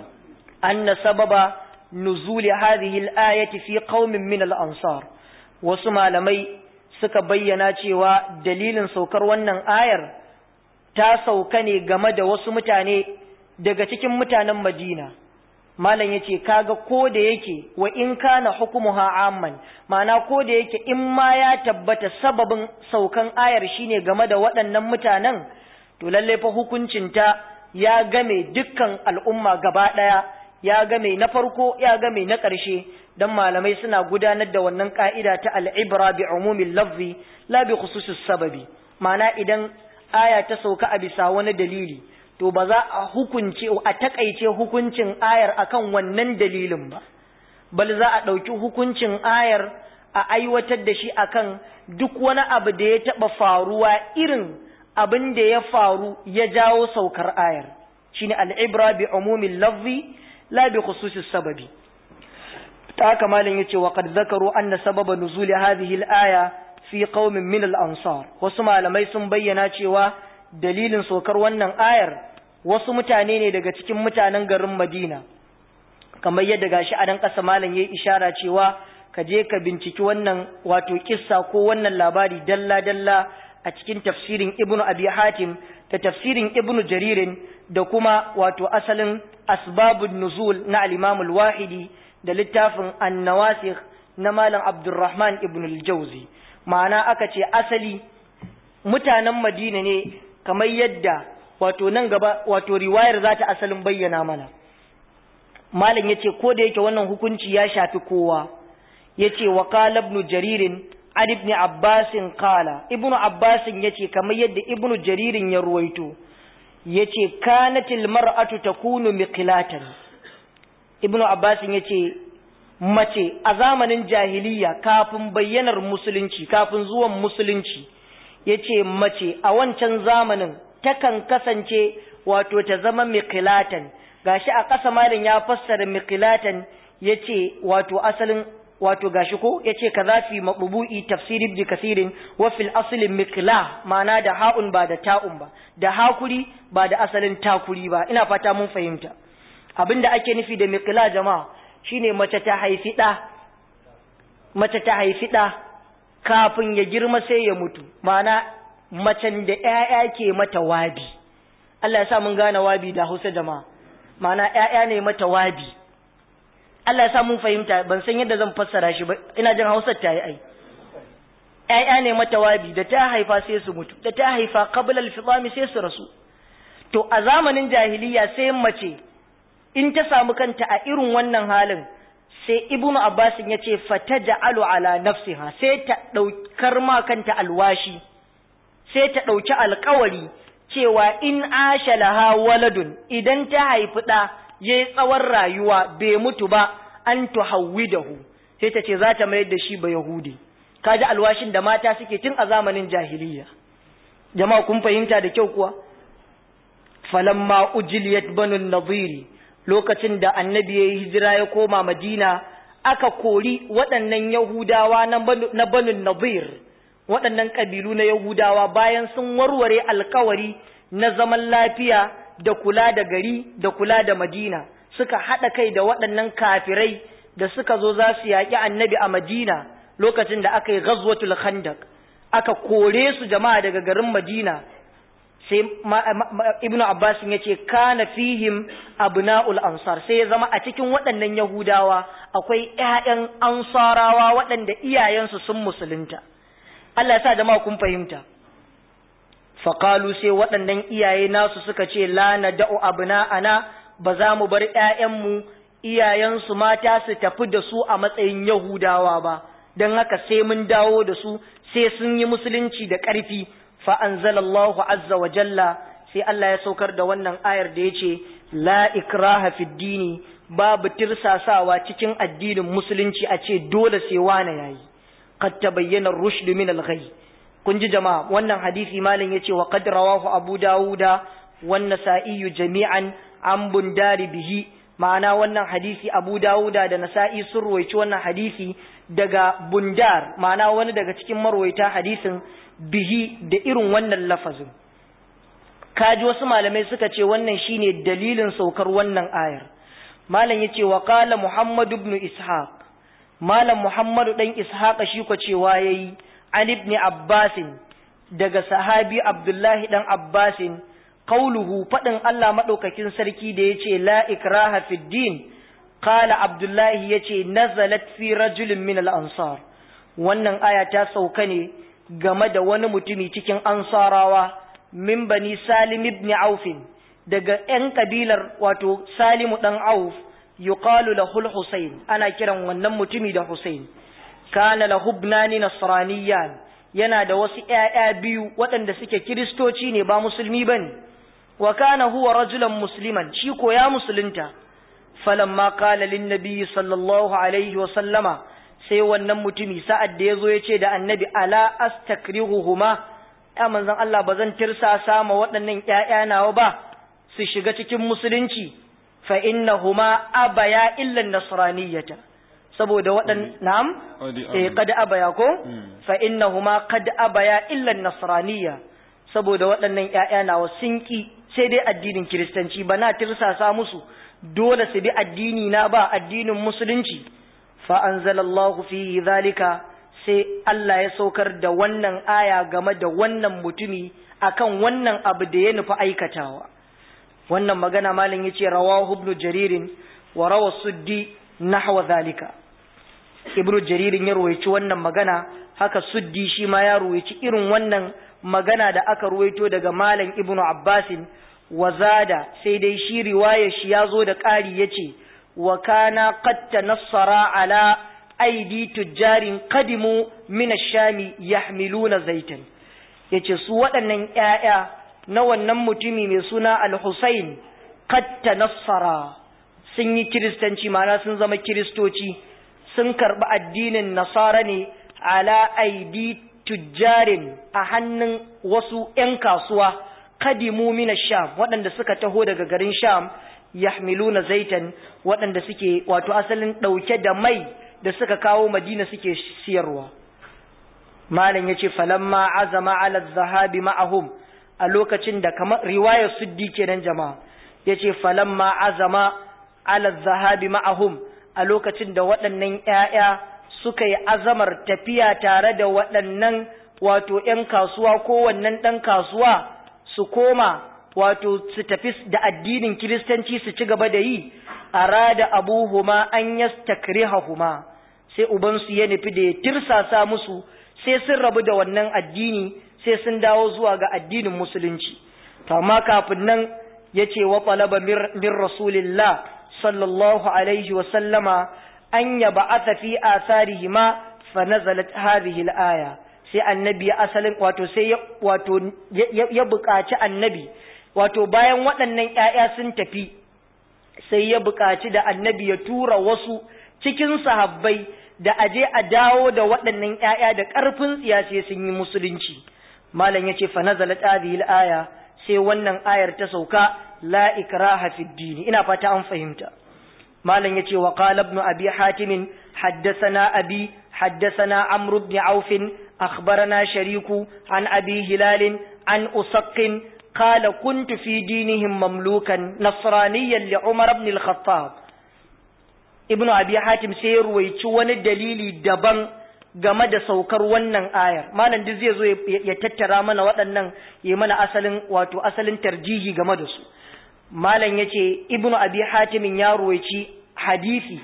anna sababa nuzuli hadhihi al-ayati fi qaumin min al-ansar. Wasu malamai suka bayyana cewa dalilin saukar wannan ayar ta sauka ne game da wasu mutane daga cikin mutanen Madina. Malam yace kaga ko da yake wa in kana hukumuha amman, ma'ana ko da yake in ma ya tabbata sababin saukan ayar shine game da waɗannan mutanen, to lalle fa hukuncinta ya game dukkan al'umma gaba ɗaya, ya game na farko ya game na ƙarshe, dan malamai suna gudanar da wannan ka'ida ta al'ibra bi umumil lafzi la bi khususis sababi. Ma'ana idan aya ta sauka a bisa wani dalili, to ba za a hukunce a takaice hukuncin ayar akan wannan dalilin ba, bal za a ɗauki hukuncin ayar a aiwatar da shi akan duk wani abu da ya taɓa faruwa irin abin da ya faru ya jawo saukar ayar. Shine al'ibra bi umumil lafzi la bi khususis sababi. Ta haka malam yace wa qad zakaru anna sababa nuzuli hadhihi al-aya fi qaumin min al-ansar. Wasu malamai sun bayyana cewa dalilin saukar wannan ayar wasu mutane ne daga cikin mutanen garin Madina, kamar yadda gashi a dan ƙasa malam yayi ishara cewa ka je ka binciki wannan wato kissa ko wannan labari dalla dalla a cikin tafsirin Ibn Abi Hatim da tafsirin Ibn Jaririn da kuma wato asalin asbabun nuzul na al-Imam al-Wahidi da littafin An-Nawasikh na Malam Abdurrahman Ibn al-Jawzi. Ma'ana aka ce asali mutanen Madina ne, kamar yadda wato nan gaba wato riwayar za ta asalin bayyana mana. Malam yace ko da yake wannan hukunci ya shafi kowa, yace wa qala Ibn Jaririn an ibn Abbas qala, Ibn Abbas yace kamar yadda Ibn Jaririn ya ruwaito, yace kanatil mar'atu takunu miqlatan. Ibn Abbas yace mace a zamanin jahiliya kafin bayyanar musulunci, kafin zuwan musulunci, yace mace a wancan zamanin takan kasance wato ta zama miqlatan. Gashi a ƙasa malin ya fassara miqlatan, yace wato asalin wato gashi ko yace kaza fi maqbu'i tafsir ibn kasirin wa fil asli miqla, ma'ana da ha'un ba da ta'un ba, da hakuri ba da asalin takuri ba. Ina fata mun fahimta abinda ake nufi da miqla jama'a, shine mace ta haifi da mace ta haifi da kafin ya girma sai ya mutu, ma'ana macen da ƴaƴa ke mata wabi. Allah ya sa mun gane wabi da Hausa jama'a, ma'ana ƴaƴa ne mata wabi. Allah ya sa mun fahimta, ban san yadda zan fassara shi ba, ina jin Hausar ta yi ai. ƴaƴa ne mata wabi, da ta haifa sai su mutu, da ta haifa qabla al-fitami sai su rasu. To a zamanin jahiliya sai mace in ta samu kanta a irin wannan halin, sai Ibnu Abbas ya ce fataja'alu ala nafsiha, sai ta daukar ma kanta alwashi, sai ta dauki alƙawari cewa in asha laha waladun, idan ta haifi da yayi tsawon rayuwa bai mutu ba an tuhawwidahu sai ta ce za ta mayar da shi ba yahudi kaji alwashin da mata suke tun a zamanin jahiliya jama'a kun fahimta da kyau kuwa falamma ujliyat banu nadhiri lokacin da annabi yayi hijira ya koma madina aka kori waɗannan yahudawa na banu nadhir waɗannan kabilu na yahudawa bayan sun warware alkawari na zaman lafiya da kula da gari da kula da madina suka haɗa kai da waɗannan kafirai da suka zo za su yaƙi annabi a madina lokacin da aka yi ghazwatul khandaq aka kore su jama'a daga garin madina sai ibnu abbas ya ce kana fihim abna'ul ansar sai ya zama a cikin waɗannan yahudawa akwai ƴaƴan ansarawa waɗanda iyayensu sun musulunta Allah ya sa jama'a kun fahimta faqalu sai waɗannan iyaye nasu suka ce la nada'u abna'ana ba za mu bar ƴaƴanmu iyayensu mata su tafi da su a matsayin yahudawa ba don haka sai mun dawo da su sai sun yi musulunci da ƙarfi fa anzalallahu azza wa jalla sai Allah ya saukar da wannan ayar da yace la ikraha fid dini babu tirsasawa cikin addinin musulunci a ce dole sai wani yayi qad tabayyana ar-rushd min al-ghay kun ji jama'a wannan hadisi malin yace wa qad rawahu abu dauda wan nasa'i jami'an an bundari bihi ma'ana wannan hadisi abu dauda da nasa'i sun ruwaici wannan hadisi daga bundar ma'ana wani daga cikin marwaita hadisin bihi da irin wannan lafazin kaji wasu malamai suka ce wannan shine dalilin saukar wannan ayar malam yace wa qala muhammad ibn ishaq malam muhammad dan ishaq shi ko cewa yayi an ibn abbas daga sahabi abdullahi dan abbas qauluhu fadin Allah madaukakin sarki da yace la ikraha fid din qala abdullahi yace nazalat fi rajulin min al-ansar wannan aya ta sauka ne game da wani mutumi cikin ansarawa min bani salim ibn auf daga ƴan kabilar wato salimu dan auf yuqalu lahu al-husayn ana kiran wannan mutumi da husayn kana lahu ibnani nasraniyan yana da wasu ƴaƴa biyu waɗanda suke kiristoci ne ba musulmi bane wa kana huwa rajulan musliman shi ko ya musulunta falamma qala lin nabiy sallallahu alaihi wa sallama sai wannan mutumi sa'ad da yazo yace da annabi ala astakrihuhuma ya manzon Allah bazan tirsasa ma waɗannan ƴaƴa nawa ba su shiga cikin musulunci fa innahuma abaya illa nasraniyata saboda waɗan na'am eh kad abaya ko fa innahuma qad abaya illa nasraniyya saboda waɗannan ƴaƴa nawa sun ki sai dai addinin kiristanci bana tirsasa musu dole su bi addini na ba addinin musulunci fa anzalallahu fi zalika sai Allah ya saukar da wannan aya game da wannan mutumi akan wannan abu da ya nufi aikatawa wannan magana malin yace rawahu ibn jarir wa rawa suddi nahwa zalika ibn jarir ya ruwaici wannan magana haka suddi shi ma ya ruwaici irin wannan magana da aka ruwaito daga malam ibn abbasin wazada sai dai shi riwaya shi yazo da ƙari yace wa kana qad tanassara ala aidi tujjarin qadimu min ash-shami yahmiluna zaitan yace su waɗannan ƴaƴa na wannan mutumi mai suna al-Husayn qad tanassara sun yi kiristanci ma'ana sun zama kiristoci sun karɓi addinin nasara ne ala aidi tujjarin a hannun wasu ƴan kasuwa qadimu min ash-sham waɗanda suka taho daga garin sham yahmiluna zaitan waɗanda suke wato asalin ɗauke da mai da suka kawo madina suke siyarwa malam yace falamma azama ala zahabi ma'ahum a lokacin da kamar riwayar suddi kenan jama'a yace falamma azama ala zahabi ma'ahum a lokacin da waɗannan ƴaƴa suka yi azamar tafiya tare da waɗannan wato ƴan kasuwa ko wannan ɗan kasuwa su koma wato su tafi da addinin kiristanci su ci gaba da yi arada abuhuma an yastakrihahuma sai ubansu ya nufi da ya tirsasa musu sai sun rabu da wannan addini sai sun dawo zuwa ga addinin musulunci to amma kafin nan yace wa talaba min rasulillah sallallahu alaihi wa sallama an yab'atha fi atharihima fa nazalat hadhihi al-aya sai annabi ya asalin wato sai wato ya buƙaci annabi wato bayan waɗannan ƴaƴa sun tafi sai ya buƙaci da annabi ya tura wasu cikin sahabbai da aje a dawo da waɗannan ƴaƴa da ƙarfin tsiya sai sun yi musulunci. Malam yace fa nazalat hadhihi al-aya, sai wannan ayar ta sauka la ikraha fid din. Ina fata an fahimta. Malam yace wa qala ibn abi hatim haddathana abi haddathana amr ibn auf akhbarana shariku an abi hilal an usaq qala kuntu fi dinihim mamlukan nasraniyan li umar ibn al-khattab. Ibn abi hatim sai ruwaici wani dalili daban game da saukar wannan ayar. Malam duk zai zo ya tattara mana waɗannan, yi mana asalin wato asalin tarjihi game da su. Malam yace Ibn Abi Hatim ya ruwaici hadisi,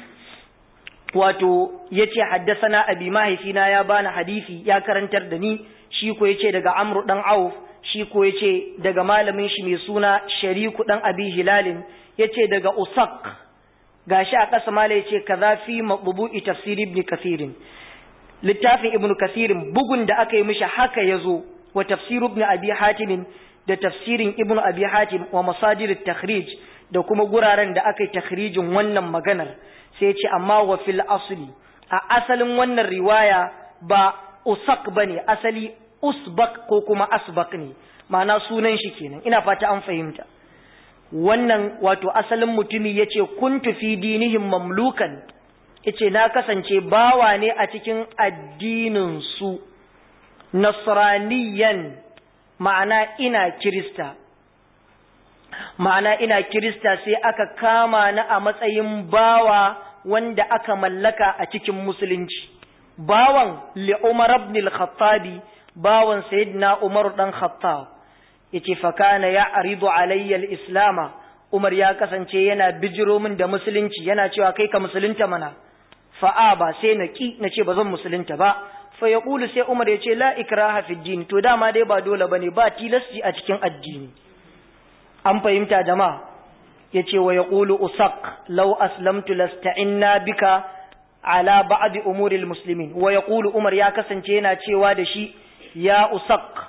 wato yace haddasana abi, mahaifina ya bani hadisi ya karantar da ni, shi ko yace daga Amr dan Auf, shi ko yace daga malamin shi mai suna Shariku dan Abi Hilalin, yace daga Usaq. Gashi a ƙasa mala yace kaza fi mabbu'i tafsir ibn Kathir. Littafin Ibn Kathir bugun da aka yi mishi haka yazo, wa tafsir ibn Abi Hatim da tafsirin Ibn Abi Hatim wa masajir at-takhrij da kuma guraren da aka yi takhrijin wannan maganar. Sai yace amma wa fil asli, a asalin wannan riwaya ba Usaq bane, asali Usbaq ko kuma Asbaq ne, ma'ana sunan shi kenan. Ina fata an fahimta. Wannan wato asalin mutumi yace kuntu fi dinihim mamlukan, yace na kasance bawa ne a cikin addinin su, nasraniyan, ma'ana ina kirista ma'ana ina kirista sai aka kama ni a matsayin bawa wanda aka mallaka a cikin musulunci. Bawan li Umar ibn al-Khattabi, bawan sayyidina Umar dan Khattab. Yace fa kana ya'ridu alayya al-islama, Umar ya kasance yana bijiro min da musulunci, yana cewa kai ka musulunta mana. Fa'a ba sai na ki nace bazan musulunta ba. Fa yaqulu sai Umar yace la ikraha fi din, to dama dai ba dole bane, ba tilasti a cikin addini. An fahimta jama'a. Yace wa yaqulu Usaq law aslamtu lasta'inna bika ala ba'd umuri al-muslimin. Wa yaqulu Umar ya kasance yana cewa da shi ya Usaq,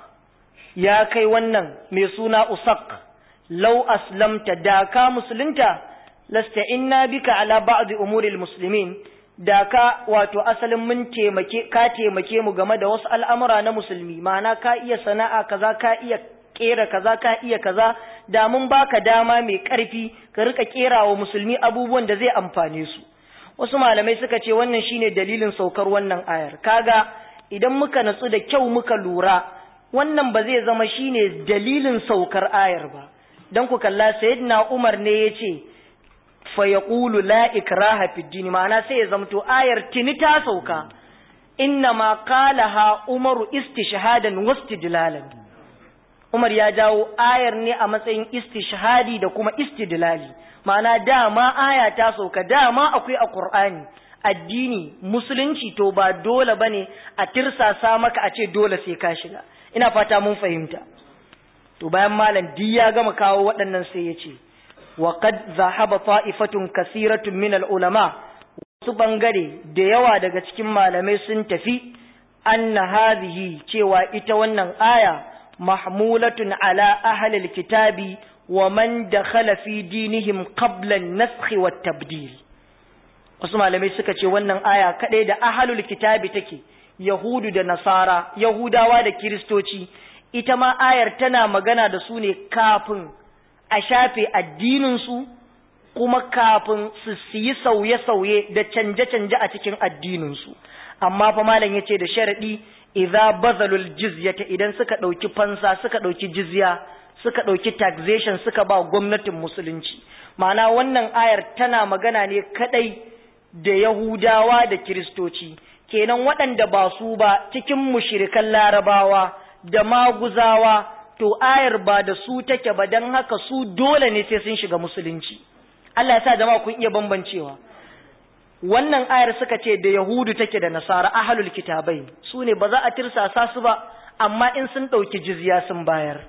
ya kai wannan mai suna Usaq, lau aslamta da ka musulunta lasta inna bika ala ba'd umuril muslimin, da ka wato asalin mun taimake ka taimake mu game da wasu al'amura na musulmi, ma'ana ka iya sana'a kaza, ka iya kera kaza, ka iya kaza, da mun baka dama mai karfi ka rika kerawa musulmi abubuwan da zai amfane su. Wasu malamai suka ce wannan shine dalilin saukar wannan ayar. Kaga idan muka natsu da kyau muka lura, wannan ba zai zama shine dalilin saukar ayar ba. Dan ku kalla sayyidina Umar ne yace fa yaqulu la ikraha fi din, ma'ana sai ya zamto ayar tini ta sauka. Inna ma qalaha Umar istishhadan wastidlalan. Umar ya jawo ayar ne a matsayin istishhadi da kuma istidlali, ma'ana dama aya ta sauka, dama akwai a Qur'ani. Addini musulunci to ba dole bane a tirsasa maka a ce dole sai ka shiga. Ina fata mun fahimta. To bayan malam di ya gama kawo waɗannan sai ya ce wa qad zahaba ta'ifatun kasiratun min al-ulama, wasu bangare da yawa daga cikin malamai sun tafi anna hadhihi, cewa ita wannan aya mahmulatun ala ahli al-kitabi wa man dakhala fi dinihim qabla an-nasakh wa at-tabdil. Wasu malamai suka ce wannan aya kadai da ahlul kitabi take, yahudu da nasara, yahudawa da kiristoci, ita ma ayar tana magana da su ne kafin a shafe addininsu, kuma kafin su yi sauye-sauye da canje-canje a cikin addininsu. Amma fa malam yace da sharadi idza bazalul jizyata, idan suka dauki fansa, suka dauki jizya, suka dauki taxation, suka ba gwamnatin musulunci. Ma'ana wannan ayar tana magana ne kadai da yahudawa da kiristoci, kenan waɗanda ba su ba cikin mushrikan larabawa da maguzawa, to ayar ba da su take ba, don haka su dole ne sai sun shiga musulunci. Allah ya sa jama'a kun iya bambancewa. Wannan ayar suka ce da yahudu take da nasara, ahlul kitabai su ne ba za a tirsasa su ba, amma in sun ɗauki jizya sun bayar.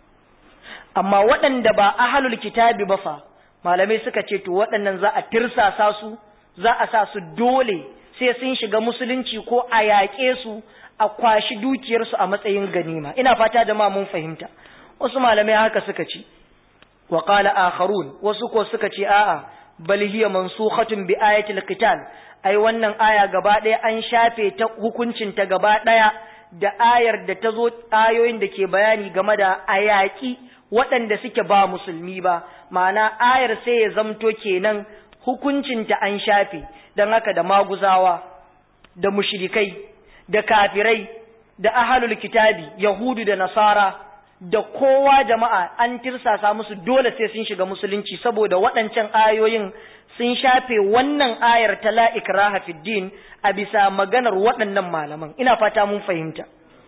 Amma waɗanda ba ahlul kitabi ba fa, malamai suka ce to waɗannan za a tirsasa su, za a sa su dole sai sun shiga musulunci ko a yaƙe su, a kwashi dukiyarsu a matsayin ganima. Ina fata jama'a mun fahimta. Wasu malamai haka suka ci. wa qala akharun wasu ko suka ce a'a bal hiya mansukhatun bi ayatil qital ai wannan aya gaba ɗaya an shafe ta hukuncin ta gaba ɗaya da ayar da ta zo ayoyin da ke bayani game da ayaki waɗanda suke ba musulmi ba ma'ana ayar sai ya zamto kenan hukuncin ta an shafe dan haka da maguzawa da mushrikai da kafirai da ahlul kitabi yahudu da nasara da kowa jama'a an tirsasa musu dole sai sun shiga musulunci saboda waɗancan ayoyin sun shafe wannan ayar ta la ikraha fid din a bisa maganar waɗannan malaman ina fata mun fahimta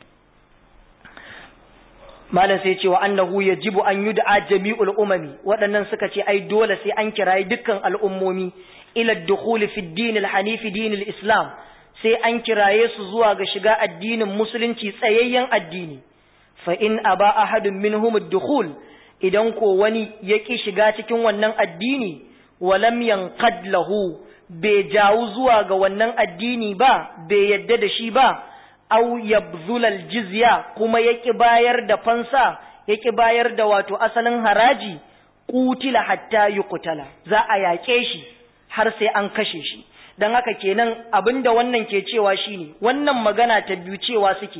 malam sai ce wa annahu yajibu an yud'a jami'ul umami waɗannan suka ce ai dole sai an kirayi dukkan al'ummomi ila ad-dukhul fi ad-din al-hanif din al-islam sai an kiraye su zuwa ga shiga addinin musulunci tsayayyen addini fa in aba ahadun minhum ad-dukhul idan ko wani yaki shiga cikin wannan addini walam yanqad lahu bai jawu zuwa ga wannan addini ba bai yadda da shi ba aw yabzulal jizya kuma yaki bayar da fansa yaki bayar da wato asalin haraji qutila hatta yuqtala za a yake shi har sai an kashe shi dan haka kenan abinda wannan ke cewa shine wannan magana ta biyu cewa suke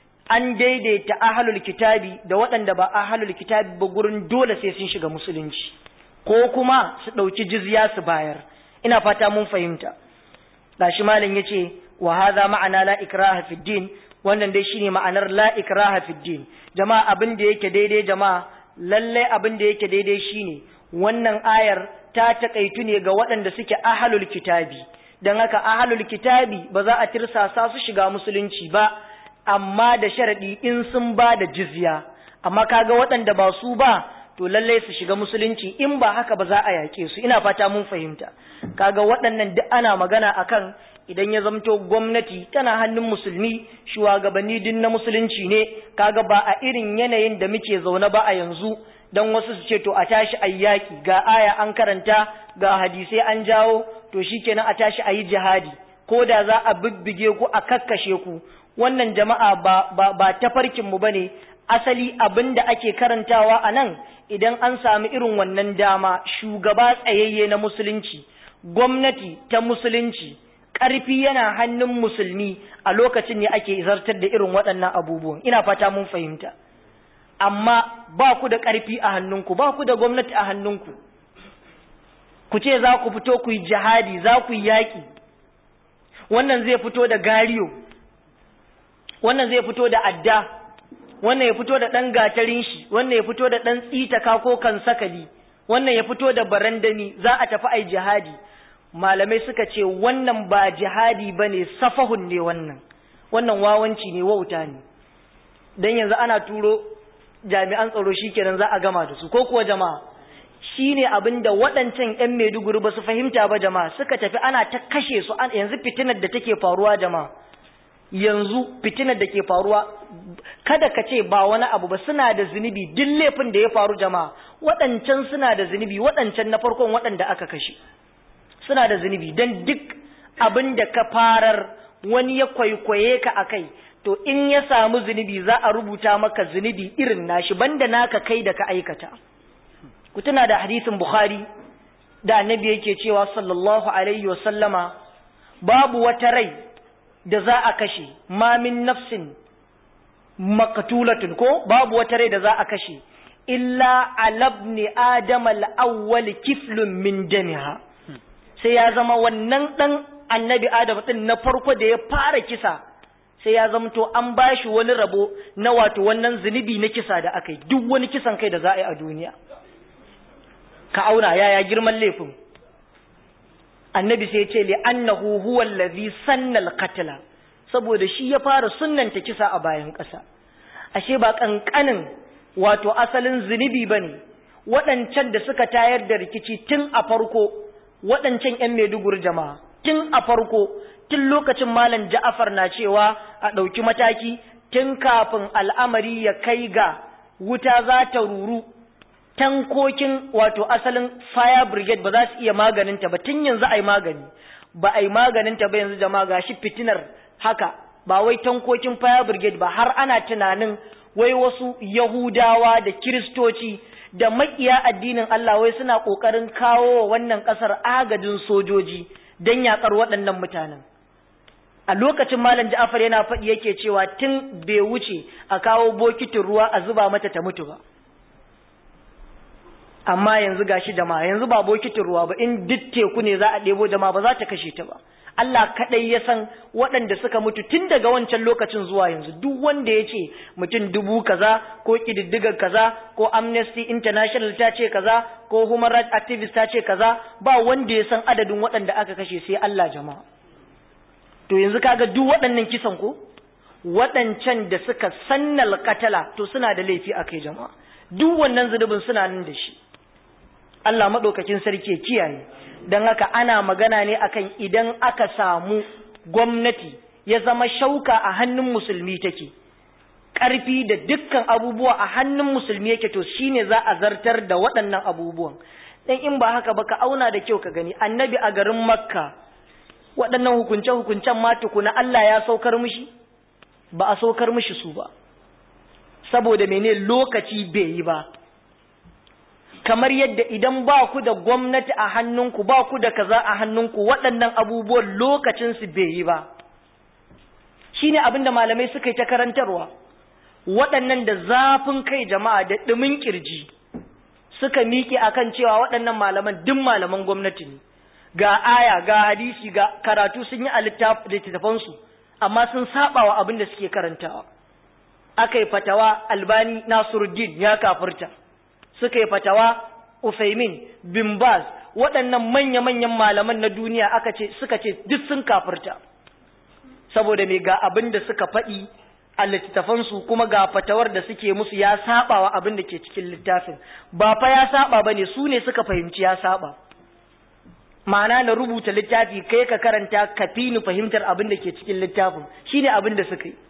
an daidaita ahlul kitabi da waɗanda ba ahlul kitabi ba gurin dole sai sun shiga musulunci ko kuma su ɗauki jizya su bayar ina fata mun fahimta gashi malam yace wa hadha ma'ana la ikraha fid din wannan dai shine ma'anar la ikraha fid din jama'a abin da yake daidai jama'a lalle abin da yake daidai shine wannan ayar ta takaitu ne ga waɗanda suke ahlul kitabi dan haka ahlul kitabi ba za a tirsasa su shiga musulunci ba amma da sharadi in sun ba da jizya amma kaga waɗanda ba su ba to lallai su shiga musulunci in ba haka ba za a yake su ina fata mun fahimta kaga waɗannan duk ana magana akan idan ya zamto gwamnati tana hannun musulmi shugabanni din na musulunci ne kaga ba a irin yanayin da muke zaune ba a yanzu dan wasu su ce to a tashi ayyaki ga aya an karanta ga hadisi an jawo to shikenan a tashi ayi jihadi ko da za a bibbige ku a kakkashe ku wannan jama'a ba ba, ba tafarkin mu bane asali abinda ake karantawa anan idan an sami irin wannan dama shugaba tsayayye na musulunci gwamnati ta musulunci ƙarfi yana hannun musulmi a lokacin ne ake zartar da irin waɗannan abubuwan ina fata mun fahimta amma ba ku da ƙarfi a hannunku ba ku da gwamnati a hannunku ku ce za ku fito ku yi jihadi za ku yi yaƙi wannan zai fito da gariyo wannan zai fito da adda wannan ya fito da ɗan gatarin shi wannan ya fito da ɗan tsitaka ko kan sakali wannan ya fito da barandami za a tafi ai jihadi malamai suka ce wannan ba jihadi bane safahun ne wannan wannan wawanci ne wauta ne dan yanzu ana turo jami'an tsaro shikenan za a gama da su ko kuwa jama'a shine abinda waɗancan ƴan Maiduguri ba su fahimta ba jama'a suka tafi ana ta kashe su yanzu fitinar da take faruwa jama'a yanzu fitinar da ke faruwa kada ka ce ba wani abu ba suna da zunubi duk laifin da ya faru jama'a waɗancan suna da zunubi waɗancan na farkon waɗanda aka kashe suna da zunubi dan duk abin da ka farar wani ya kwaikwaye ka akai to in ya samu zunubi za a rubuta maka zunubi irin nashi banda naka kai da ka aikata ku tuna da hadisin Bukhari da annabi yake cewa sallallahu alaihi wa sallama babu wata rai da za a kashe ma min nafsin maqtulatun ko babu wata rai da za a kashe illa alabni adam al-awwal kiflun min damiha sai ya zama wannan dan annabi adam din na farko da ya fara kisa sai ya zamto an bashi wani rabo na wato wannan zunubi na kisa da aka yi duk wani kisan kai da za a yi a duniya ka auna yaya girman laifin annabi sai ya ce li annahu huwa allazi sanna al-qatla saboda shi ya fara sunnanta kisa a bayan ƙasa ashe ba kankanin wato asalin zunubi bane waɗancan da suka tayar da rikici tun a farko waɗancan ƴan Maiduguri jama'a tun a farko tun lokacin malam Ja'far na cewa a ɗauki mataki tun kafin al'amari ya kai ga wuta za ta ruru tankokin wato asalin fire brigade ba za su iya maganinta ba tun yanzu ai magani ba ai maganinta ba yanzu jama'a gashi fitinar haka ba wai tankokin fire brigade ba har ana tunanin wai wasu Yahudawa da Kiristoci da makiya addinin Allah wai suna kokarin kawo wannan kasar agajin sojoji dan yakar waɗannan mutanen. A lokacin Malam Ja'far yana faɗi yake cewa tun bai wuce a kawo bokitin ruwa a zuba mata ta mutu ba. Amma yanzu gashi jama'a, yanzu ba bokitin ruwa ba, in duk teku ne za a ɗebo jama'a ba za ta kashe ta ba. Allah kaɗai ya san waɗanda suka mutu tun daga wancan lokacin zuwa yanzu. Duk wanda ya ce mutum dubu kaza ko ƙididdigar kaza ko Amnesty International ta ce kaza ko Human Rights Activist ta ce kaza, ba wanda ya san adadin waɗanda aka kashe sai Allah jama'a. To yanzu kaga duk waɗannan kisan ko waɗancan da suka sannal katala to suna da laifi akai jama'a. Duk wannan zunubin suna nan da shi. Allah madaukakin sarki ya kiyaye. Dan haka ana magana ne akan idan aka samu gwamnati ya zama shauka a hannun musulmi take, ƙarfi da dukkan abubuwa a hannun musulmi yake, to shine za a zartar da waɗannan abubuwan. Dan in ba haka ba ka auna da kyau ka gani, annabi a garin Makka waɗannan hukunce-hukuncen ma tukuna Allah ya saukar mishi? Ba a saukar mishi su ba, saboda mene lokaci bai yi ba. Kamar yadda idan ba ku da gwamnati a hannunku, ba ku da kaza a hannunku, waɗannan abubuwan lokacinsu bai yi ba. Shi ne abin da malamai suka yi ta karantarwa, waɗannan da zafin kai jama'a da ɗumin ƙirji suka miƙe akan cewa waɗannan malaman duk malaman gwamnati ne. Ga aya, ga hadisi, ga karatu sun yi a littattafansu, amma sun saba wa abin da suke karantawa. Aka yi fatawa Albani Nasiruddin ya kafirta, suka yi fatawa Usaimin bin Baz, waɗannan manya-manyan malaman na duniya aka ce suka ce duk sun kafirta, saboda me ga abin da suka faɗi a littattafansu kuma ga fatawar da suke musu ya saba wa abin da ke cikin littafin. Ba fa ya saba bane, su ne suka fahimci ya saba. Ma'ana na rubuta littafi kai ka karanta ka fi ni fahimtar abin da ke cikin littafin, shine abin da suka yi.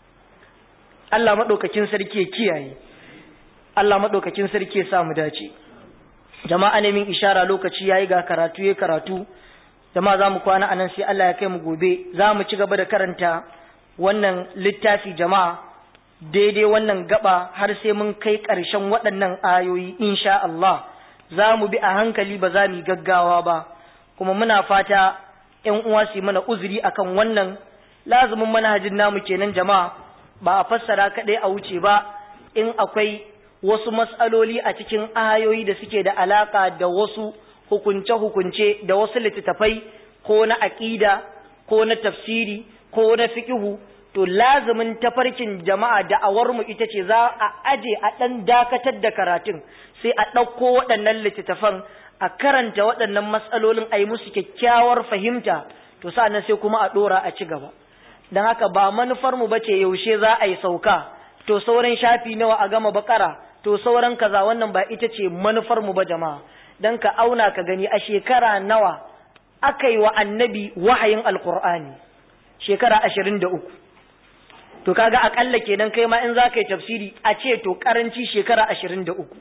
Allah madaukakin sarki ya kiyaye, Allah madaukakin sarki ya sa mu dace. Jama'a ne min ishara lokaci yayi, ga karatu yayi karatu. Jama'a zamu kwana anan sai Allah ya kai mu gobe, zamu ci gaba da karanta wannan littafi jama'a daidai wannan gaba har sai mun kai ƙarshen waɗannan ayoyi insha Allah. Zamu bi a hankali, ba za mu gaggawa ba, kuma muna fata ƴan uwa su mana uzuri akan wannan lazumin manhajin namu kenan jama'a, ba a fassara kaɗai a wuce ba. In akwai wasu mas'aloli a cikin ayoyi da suke da alaka da wasu hukunce-hukunce da wasu littattafai ko na aƙida ko na tafsiri ko na fiqhu, to lazumin tafarkin jama'a da'awar mu ita ce za a aje a ɗan dakatar da karatun, sai a ɗauko waɗannan littattafan a karanta waɗannan matsalolin, a yi musu kyakkyawar fahimta, to sa'annan sai kuma a ɗora a ci gaba. Don haka ba manufarmu ba ce yaushe za a yi sauka, to sauran shafi nawa a gama bakara, to sauran kaza, wannan ba ita ce manufarmu ba jama'a. Don ka auna ka gani a shekara nawa aka yi wa annabi wahayin alkur'ani, shekara ashirin da uku. To kaga akalla kenan kai ma in za ka yi tafsiri a ce to karanci shekara ashirin da uku.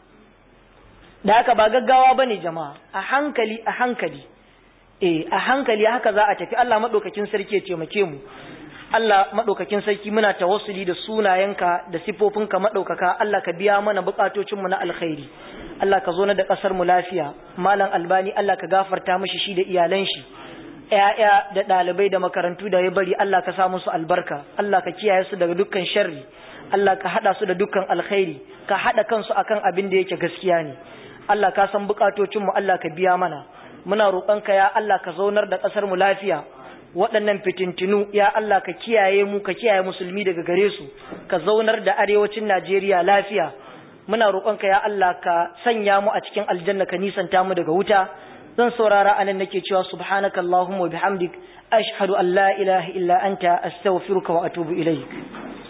Da haka ba gaggawa ba ne jama'a, a hankali a hankali, eh a hankali haka za a tafi. Allah maɗaukakin sarki ya taimake mu. Allah maɗaukakin sarki muna tawassuli da sunayenka da sifofinka maɗaukaka. Allah ka biya mana buƙatocinmu na alkhairi. Allah ka zo na da ƙasar mu lafiya. Malam Albani Allah ka gafarta mishi shi da iyalan shi. ‘Ya'ya da ɗalibai da makarantu da ya bari Allah ka sa musu albarka. Allah ka kiyaye su daga dukkan sharri. Allah ka haɗa su da dukkan alkhairi. Ka haɗa kansu akan abin da yake gaskiya ne. Allah ka san buƙatocinmu, Allah ka biya mana. Muna roƙonka ya Allah ka zaunar da ƙasar mu lafiya. Waɗannan fitintinu ya Allah ka kiyaye mu, ka kiyaye musulmi daga gare su. Ka zaunar da arewacin Najeriya lafiya. Muna roƙonka ya Allah ka sanya mu a cikin aljanna, ka nisanta mu daga wuta. Zan saurara anan nake cewa subhanaka Allahumma wa bihamdik ashhadu an la ilaha illa anta astaghfiruka wa atubu ilaik.